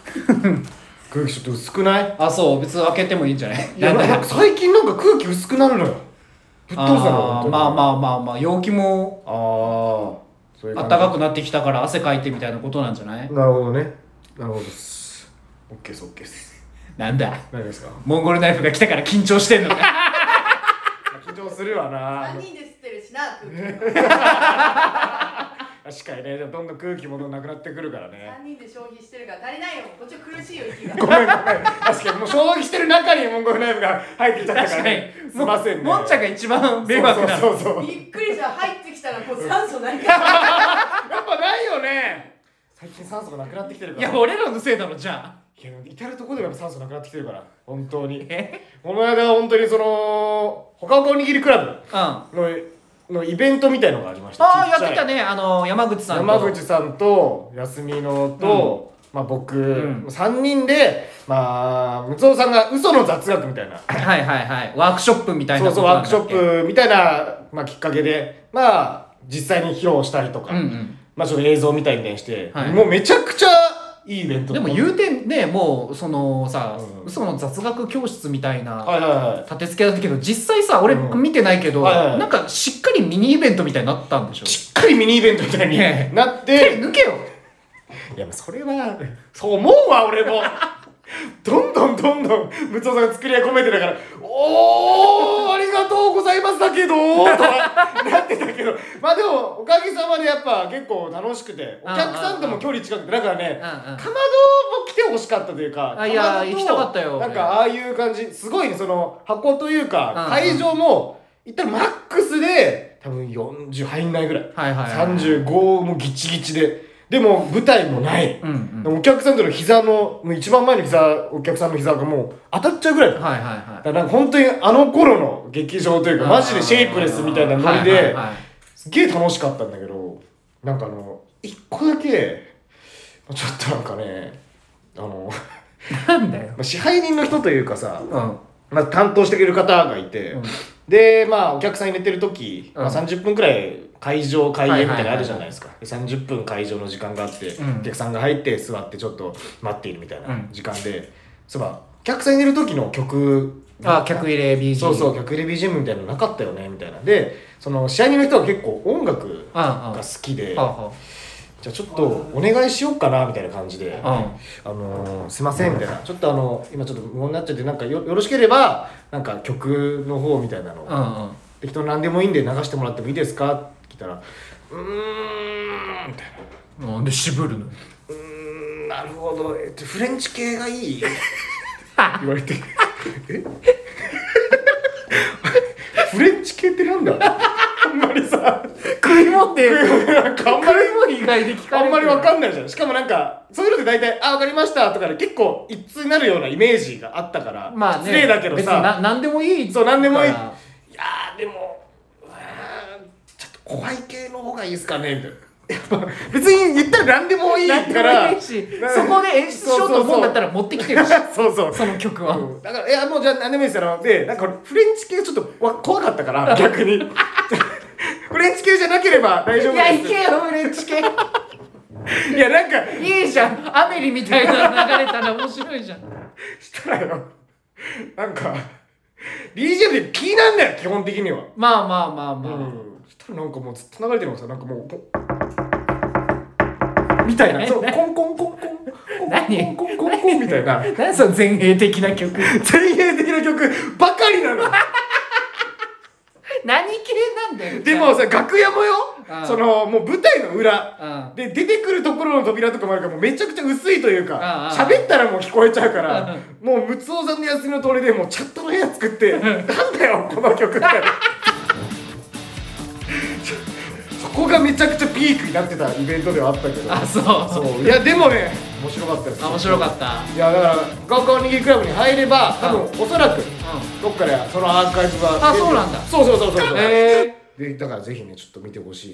空気ちょっと薄くない？ あ、そう、別に開けてもいいんじゃない？ いや、なんか最近なんか空気薄くなるのよ。ぶっ通すのよ。 まあまあまあまあ、陽気もそういう感じ。 暖かくなってきたから汗かいてみたいなことなんじゃない？ なるほどね。なるほどです。オッケーです、オッケーです。 なんだ、 何ですか？ モンゴルナイフが来たから緊張してんのか。 緊張するわな。 3人で吸ってるしな、空気。 確かにね、どんどん空気もなくなってくるからね。 3人で消費してるから足りないよ。こっちは苦しいよ、息が。 ごめんごめん。確かにもう消費してる中にモンゴルナイフが入ってきちゃったからね。すいませんね。 もんちゃんが一番迷惑なの。 そうびっくりした。入ってきたらこう酸素ないから。 やっぱないよね。最近酸素がなくなってきてるから。 いや、俺らのせいだろ、じゃあ。 いや、至るところでやっぱ酸素なくなってきてるから、本当に。この間本当にそのほかほかおにぎりクラブのイベントみたいのがありました。 ああ、やってたね。山口さんと。 山口さんと休みのと、まあ僕、3人で、まあ、むつおさんが嘘の雑学みたいな。 はいはいはい。ワークショップみたいなそうそう、ワークショップみたいな、まあ、きっかけで、まあ、実際に披露したりとか、まあちょっと映像みたいにして、もうめちゃくちゃいいイベント。 でも言うてね、もうそのさ、嘘の雑学教室みたいな立て付けだったけど、実際さ、俺見てないけど、なんかしっかりミニイベントみたいになったんでしょ？ しっかりミニイベントみたいになって、 抜けよ。 いや、それはそう思うわ、俺も。どんどんむつおさんが作り込めてたから、おーありがとうございますだけどとかなってたけど、まあでもおかげさまでやっぱ結構楽しくて、お客さんとも距離近くて、だからね、かまども来てほしかったというか、 いや行きたかったよ。 なんかああいう感じ、すごいね、その箱というか会場も言ったらマックスで多分40入んないぐらい、35もギチギチで。でも舞台もない、お客さんとの膝の一番前の膝、お客さんの膝がもう当たっちゃうぐらいだからなんか本当にあの頃の劇場というかマジでシェイプレスみたいなノリですげえ楽しかったんだけど、なんか一個だけちょっとなんかね、 なんだよ、 支配人の人というかさ、まあ、担当してくれる方がいて、でまあお客さん入れてる時、まあ、30分くらい会場開演みたいなのあるじゃないですか。30分会場の時間があって、お客さんが入って座ってちょっと待っているみたいな時間で、そういえばお客さん入れる時の曲、 客入れ BGM、 そうそう、客入れ BGM みたいなのなかったよねみたいなで、その試合人の人は結構音楽が好きで、じゃあちょっとお願いしようかなみたいな感じで、すいませんみたいな、ちょっと今ちょっと無音になっちゃって、なんかよろしければなんか曲の方みたいなの適当に何でもいいんで流してもらってもいいですかって聞いたら、みたいな。 なんで渋るの？ なるほど、フレンチ系がいい言われてフレンチ系ってなんだあんまりさ、 食い物ってなんかあんまり食い物以外で聞かれる、 あんまり分かんないじゃん。しかもなんかそういうのって大体「あ、分かりました」とかで結構一通になるようなイメージがあったから、 まあね、 失礼だけどさ、 何でもいい、 そう、何でもいい。いやでもちょっと怖い系の方がいいですかねみたいな。やっぱ別に言ったら何でもいいからそこで演出しようと思うんだったら持ってきてるしそうそう、 その曲は、 だからいやもうじゃあ何でもいいですよ。でなんかフレンチ系ちょっと怖かったから逆にフレンチ系じゃなければ大丈夫です。 いや、行けよフレンチ系いやなんかいいじゃん、アメリみたいな流れたら面白いじゃん。 したらよ、なんか BGM で気になんだよ基本的には。 まあ、 したらなんかもうずっと流れてるのさ、なんかもうみたいな、そうコンコンコンコン何コンコンコンコンみたいな、 何その前衛的な曲前衛的な曲ばかりなの何系なんだよ。 でもさ、楽屋もよ、そのもう舞台の裏で出てくるところの扉とかもあるから、もうめちゃくちゃ薄いというか、喋ったらもう聞こえちゃうから、もうむつおさんの休みの通りでもうチャットの部屋作ってなんだよこの曲ってそこがめちゃくちゃピークになってたイベントではあったけど、そういやでもね面白かったです。 面白かった。 いやだからガオガオにぎりクラブに入れば多分おそらくどっかでそのアーカイブが、 そうなんだ。 そうでだからぜひねちょっと見てほしい。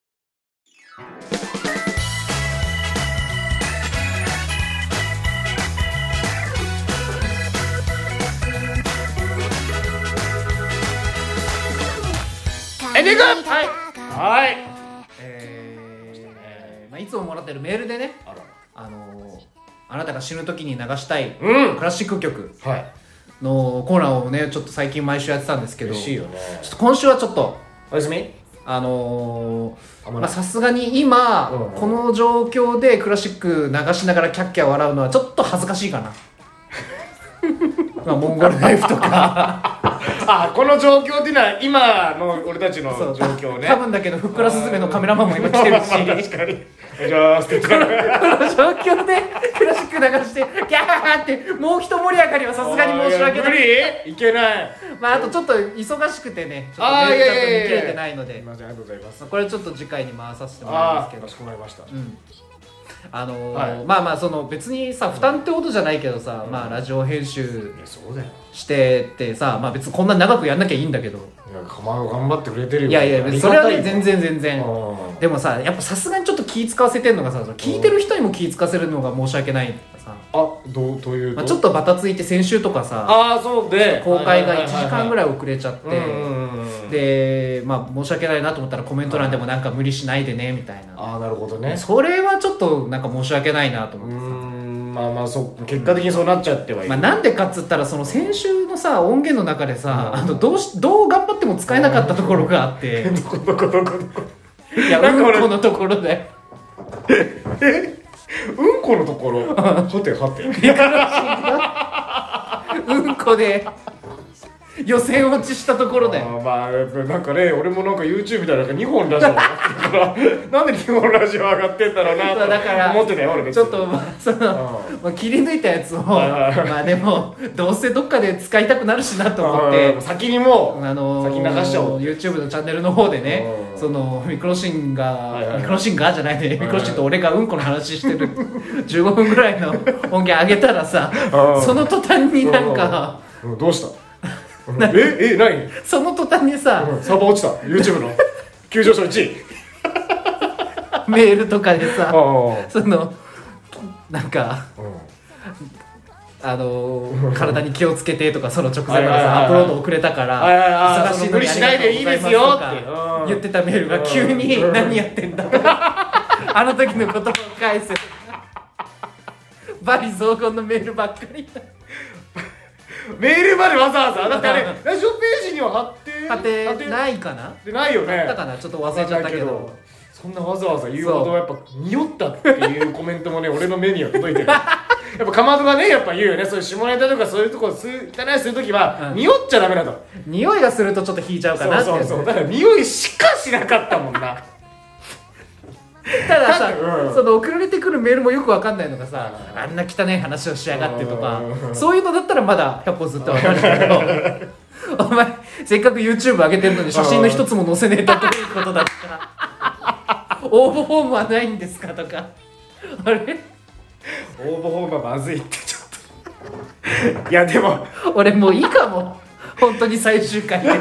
エンディングはい、 いつももらってるメールでね、 あなたが死ぬ時に流したいうんクラシック曲はいのコーナーをねちょっと最近毎週やってたんですけど、 嬉しいよねちょっと今週はちょっとおやすみまあさすがに今、 うんこの状況でクラシック流しながらキャッキャ笑うのはちょっと恥ずかしいかなまあモンゴルナイフとかあこの状況っていうのは今の俺たちのそう状況ね多分だけどふっくらすずめのカメラマンも今来てるし確かにお願いしますって言ってたこの状況でクラシック流してギャーってもう一盛り上がりはさすがに申し訳ない。 無理いけないまああとちょっと忙しくてねちょっとあーメールだといやいやいや見切れてないので、 すいませんありがとうございますこれちょっと次回に回させてもらいますけどかしこまりましたうんはいまあまあその別にさ負担ってことじゃないけどさ、まあラジオ編集いやそうだよしてってさまあ別にこんな長くやんなきゃいいんだけどいやかまど頑張ってくれてるよいやいやそれはね全然全然うんでもさやっぱさすがにちょっと気使わせてんのがさ聞いてる人にも気使わせるのが申し訳ないからさ、 どういうと、 まあ、ちょっとバタついて先週とかさああそうで公開が1時間ぐらいい遅れちゃってででまあ申し訳ないなと思ったらコメント欄でもなんか無理しないでねみたいなああなるほどねそれはちょっとなんか申し訳ないなと思ってさまあまあそう結果的にそうなっちゃってはいる、 まあ、なんでかっつったらその先週のさ音源の中でさどう頑張っても使えなかったところがあってどこいやなんか俺うんこのところでうんこのところはてうんこで予選落ちしたところでまあなんかね俺もなんか YouTube みたいな2本ラジオ上がってるからなんで2本ラジオ上がってんだろうなそうだからと思ってたよ俺別にちょっとまあその、まあ、切り抜いたやつをまあでもどうせどっかで使いたくなるしなと思って先にもう先先流しちゃおう YouTube のチャンネルの方でねうんそのミクロシンが、 はいはいミクロシンがじゃないねミクロシンと俺がうんこの話してる15分ぐらいの音源上げたらさその途端になんかどうした何その途端にさサーバー落ちた YouTube の急上昇1位メールとかでさそのなんか体に気をつけてとかその直前までさアップロード遅れたから忙しいのにありがとうございますとか無理しないでいいですよって言ってたメールが急に何やってんだとかあの時のことを返せバリ雑言のメールばっかりメールまでわざわざだってあれラジオページには貼って貼ってないかなでないよねだからちょっと忘れちゃったけどそんなわざわざ言うほどやっぱ匂ったっていうコメントもね俺の目には届いてるやっぱかまどがねやっぱ言うよねそういう下ネタとかそういうとこ汚いするときは、匂っちゃダメだと匂いがするとちょっと引いちゃうかなってそうだから匂いしかしなかったもんなたださ、 うんその送られてくるメールもよくわかんないのがさ、あんな汚い話をしやがってとか、そういうのだったらまだ100歩ずってわかるけどお前せっかく YouTube 上げてるのに写真の一つも載せねえとどういうことだとか応募フォームはないんですかとかあれ応募フォームはまずいってちょっといやでも俺もういいかも本当に最終回で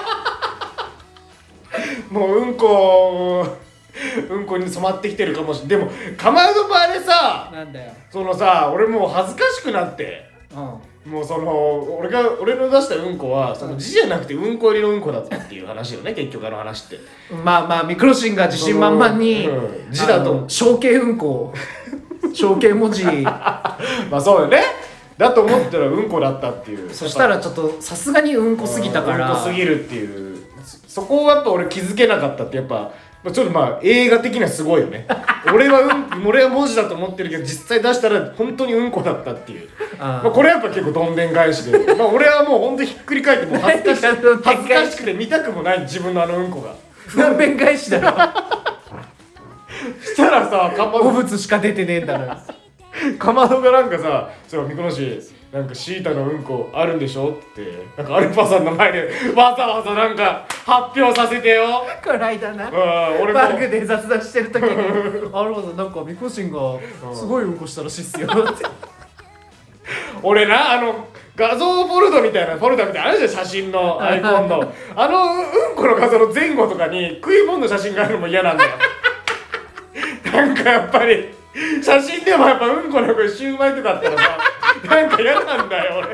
もううんこに染まってきてるかもしれない。でもかまどもあれさなんだよ、 そのさ俺もう恥ずかしくなってもうその俺の出したうんこはその字じゃなくてうんこ入りのうんこだったっていう話よね結局あの話ってまあまあミクロシンが自信満々に、 字だと象形うんこ象形文字まあそうよねだと思ったらうんこだったっていうそしたらちょっとさすがにうんこすぎたからうんこすぎるっていうそこをやっぱ俺気づけなかったってやっぱちょっとまあ映画的にはすごいよね俺は文字だと思ってるけど実際出したら本当にうんこだったっていうまあこれやっぱ結構どんでん返しで、まあ、俺はもう本当ひっくり返ってもう恥ずかしくて見たくもない自分のあのうんこが何遍返しだろしたらさ汚物しか出てねえんだろかまどがなんかさ「そうミクロシなんかシータのうんこあるんでしょ?」ってなんかアルパさんの前でわざわざなんか発表させてよこないだな俺もバグで雑談してる時に「アルファさんなんかミコシンがすごいうんこしたらしいっすよ」って俺な画像フォルダみたいなあるじゃん写真のアイコンのうんこの画像の前後とかに食い物の写真があるのも嫌なんだよなんかやっぱり写真でもやっぱうんこのシューマイとかあったらさなんか嫌なんだよ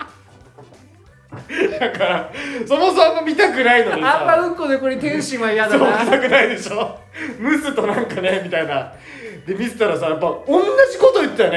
俺だからそもそもあんま見たくないのにさあんまうんこでこれ天使は嫌だそう見なたくないでしょムスとなんかねみたいなで見せたらさやっぱ同じこと言ってたよね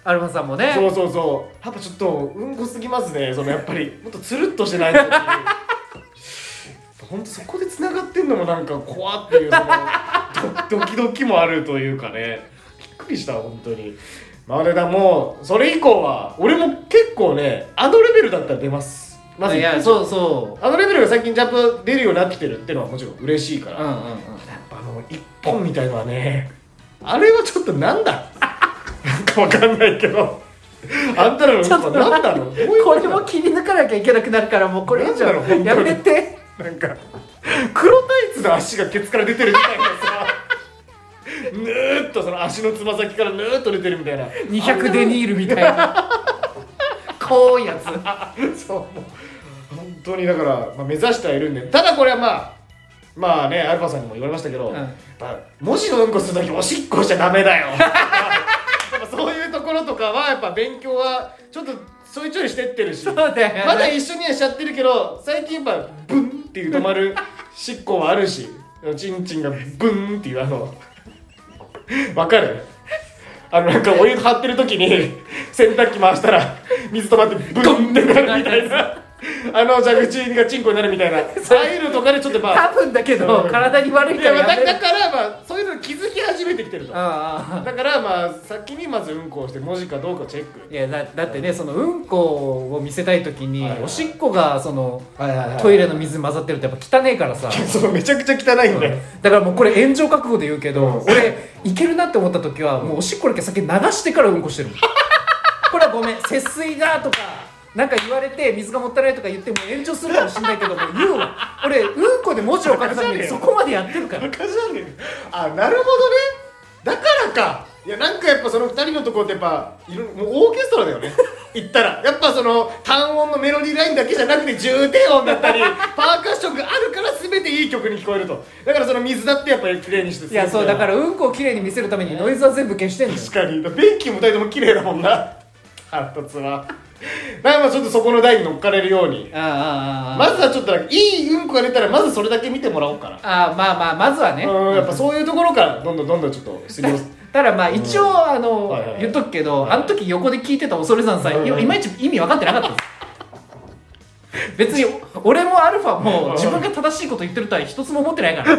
アルファさんもね。 そうそうそう、やっぱちょっとうんこすぎますね。そのやっぱりもっとつるっとしてないとっていうほんとそこで繋がってんのもなんか怖っていう、そのドキドキもあるというかね、びっくりした本当に。まあね、だもうそれ以降は俺も結構ね、あのレベルだったら出ます。まずいや、そうそあのレベルが最近ジャンプ出るようになってきてるっていうのはもちろん嬉しいから、 う。うんうんうん。 やっぱ一本みたいのはね、あれはちょっとなんだなんかわかんないけど、あんたらのうんこはなんだろう、どういうこれことなのも気に抜かなきゃいけなくなるから、もうこれ以上なんだろう本当にやめて。 なんか黒タイツの足がケツから出てるみたいなさぬーっとその足のつま先からぬーっと出てるみたいな 200デニールみたいなこういうやつ。 そう、もう本当にだから、まあ、目指してはいるんで、ただこれはまあね、アルファさんにも言われましたけど、 うんやっぱ文字のうんこするときおしっこしちゃダメだよやっぱそういうところとかはやっぱ勉強はちょっとちょいちょいしてってるし、 そうだよね。 まだ一緒にはしちゃってるけど、最近やっぱブンっていう止まるしっこはあるし、チンチンがブンっていうわかる？なんかお湯張ってる時に洗濯機回したら水止まってブンってなるみたいな蛇口がチンコになるみたいな、ああいうのとかでちょっと多分だけど、体に悪いいやからやめる。 だからまあそういうの気づき始めてきてると。 ああ。 だからまあ先にまずうんこをして文字かどうかチェック。 いやだってね、そのうんこを見せたいときに、 はいはいおしっこがその、 はいはいはいトイレの水混ざってるとやっぱ汚ねえからさ。 そうめちゃくちゃ汚いんだよ。 だからもうこれ炎上覚悟で言うけど、俺いけるなって思った時はもうおしっこだけ先流してからうんこしてるこれはごめん、節水だとかなんか言われて水がもったいないとか言っても炎上するかもしれないけども言うわ。俺うんこで文字を書くためにそこまでやってるから。 バカじゃねえ。あ、なるほどね。だからか。いやなんかやっぱその2人のところってやっぱもうオーケストラだよね言ったらやっぱその単音のメロディーラインだけじゃなくて重低音だったりパーカッションがあるから全ていい曲に聞こえると。だからその水だってやっぱり綺麗にして、 いやそうだからうんこをきれいに見せるためにノイズは全部消してんのよ。 確かに便器も2人とも綺麗だもんな腹立つわ。だからまあちょっとそこの台に乗っかれるように、まずはちょっとなんかいいうんこが出たらまずそれだけ見てもらおうかな。 まずはね。 やっぱそういうところからどんどんちょっとすり寄せただまあ一応はいはい言っとくけど、あの時横で聞いてた恐山さんいまいち意味分かってなかったです別に俺もアルファも自分が正しいこと言ってるとは一つも思ってないからで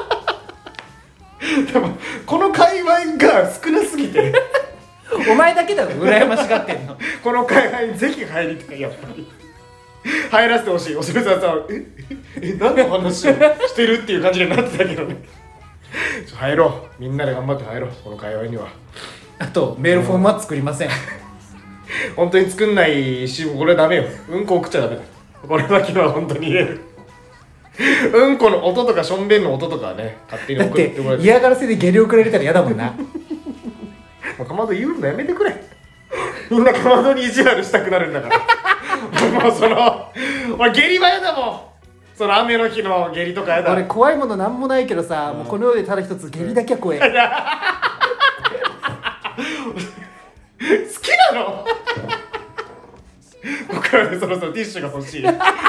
もこの界隈が少なすぎてお前だけだろ羨ましがってんのこの界隈にぜひ入りたい。やっぱり入らせてほしい。恐山さんは何の話をしてるっていう感じになってたけどね入ろう、みんなで頑張って入ろう、この界隈には。 あとメールフォームは作りません本当に作んないし、これダメよ。うんこ送っちゃダメだ。これだけは本当に言えるうんこの音とかしょんべんの音とかはね、勝手にだっ送っててもらって。 嫌がらせで下痢送られたら嫌だもんなもうかまど言うのやめてくれ。みんなかまどに意地悪したくなるんだからもうその俺下痢はやだもん。その雨の日の下痢とかやだ。 俺怖いものなんもないけどさ、もうこの世でただ一つ下痢だけは怖い好きなの僕からね、そろそろティッシュが欲しい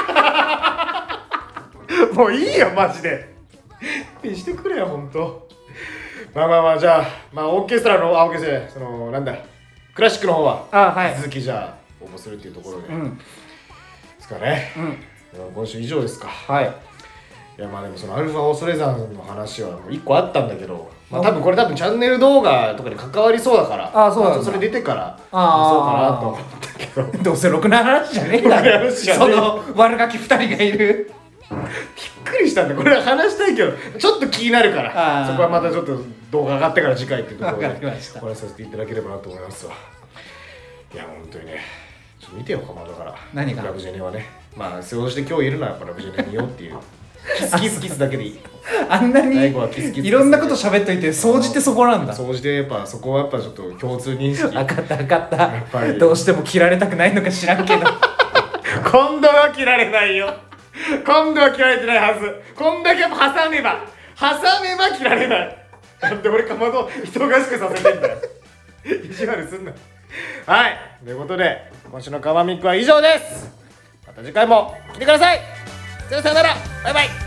もういいよマジでしてくれよほんと。まあじゃあオーケストラのオーケストラそのなんだクラシックの方ははい続きじゃあ応募するっていうところで、 うんですかね、今週以上ですか。 はいいやまあでもそのアルファ恐山の話はもう1個あったんだけど、まあ多分これチャンネル動画とかに関わりそうだからそうなんだそれ出てからそうかなと思ったけどどうせろくな話じゃねえんだろくな話じゃねえその悪ガキ2人がいるびっくりしたんで、これは話したいけどちょっと気になるからそこはまたちょっと動画上がってから次回っていうところでわかりましたお話しさせていただければなと思いますわ。いや本当にねちょっと見てよかまどから何がラブジェネはね、まあそうして今日いるのはやっぱラブジェネ見ようっていうキスだけでいい。 あんなに最後はキスいろんなこと喋っといて総じてそこなんだ。 総じてやっぱそこはやっぱちょっと共通認識。 分かった分かっやっぱりたどうしても切られたくないのか知らんけど今度は切られないよ。今度は切られてないはず。こんだけやっぱ挟めば切られない。だって俺かまど人がしくさせてんだよ。意地悪すんな。はい、ということで今週のカマミックは以上です。また次回も来てください。さよなら、バイバイ。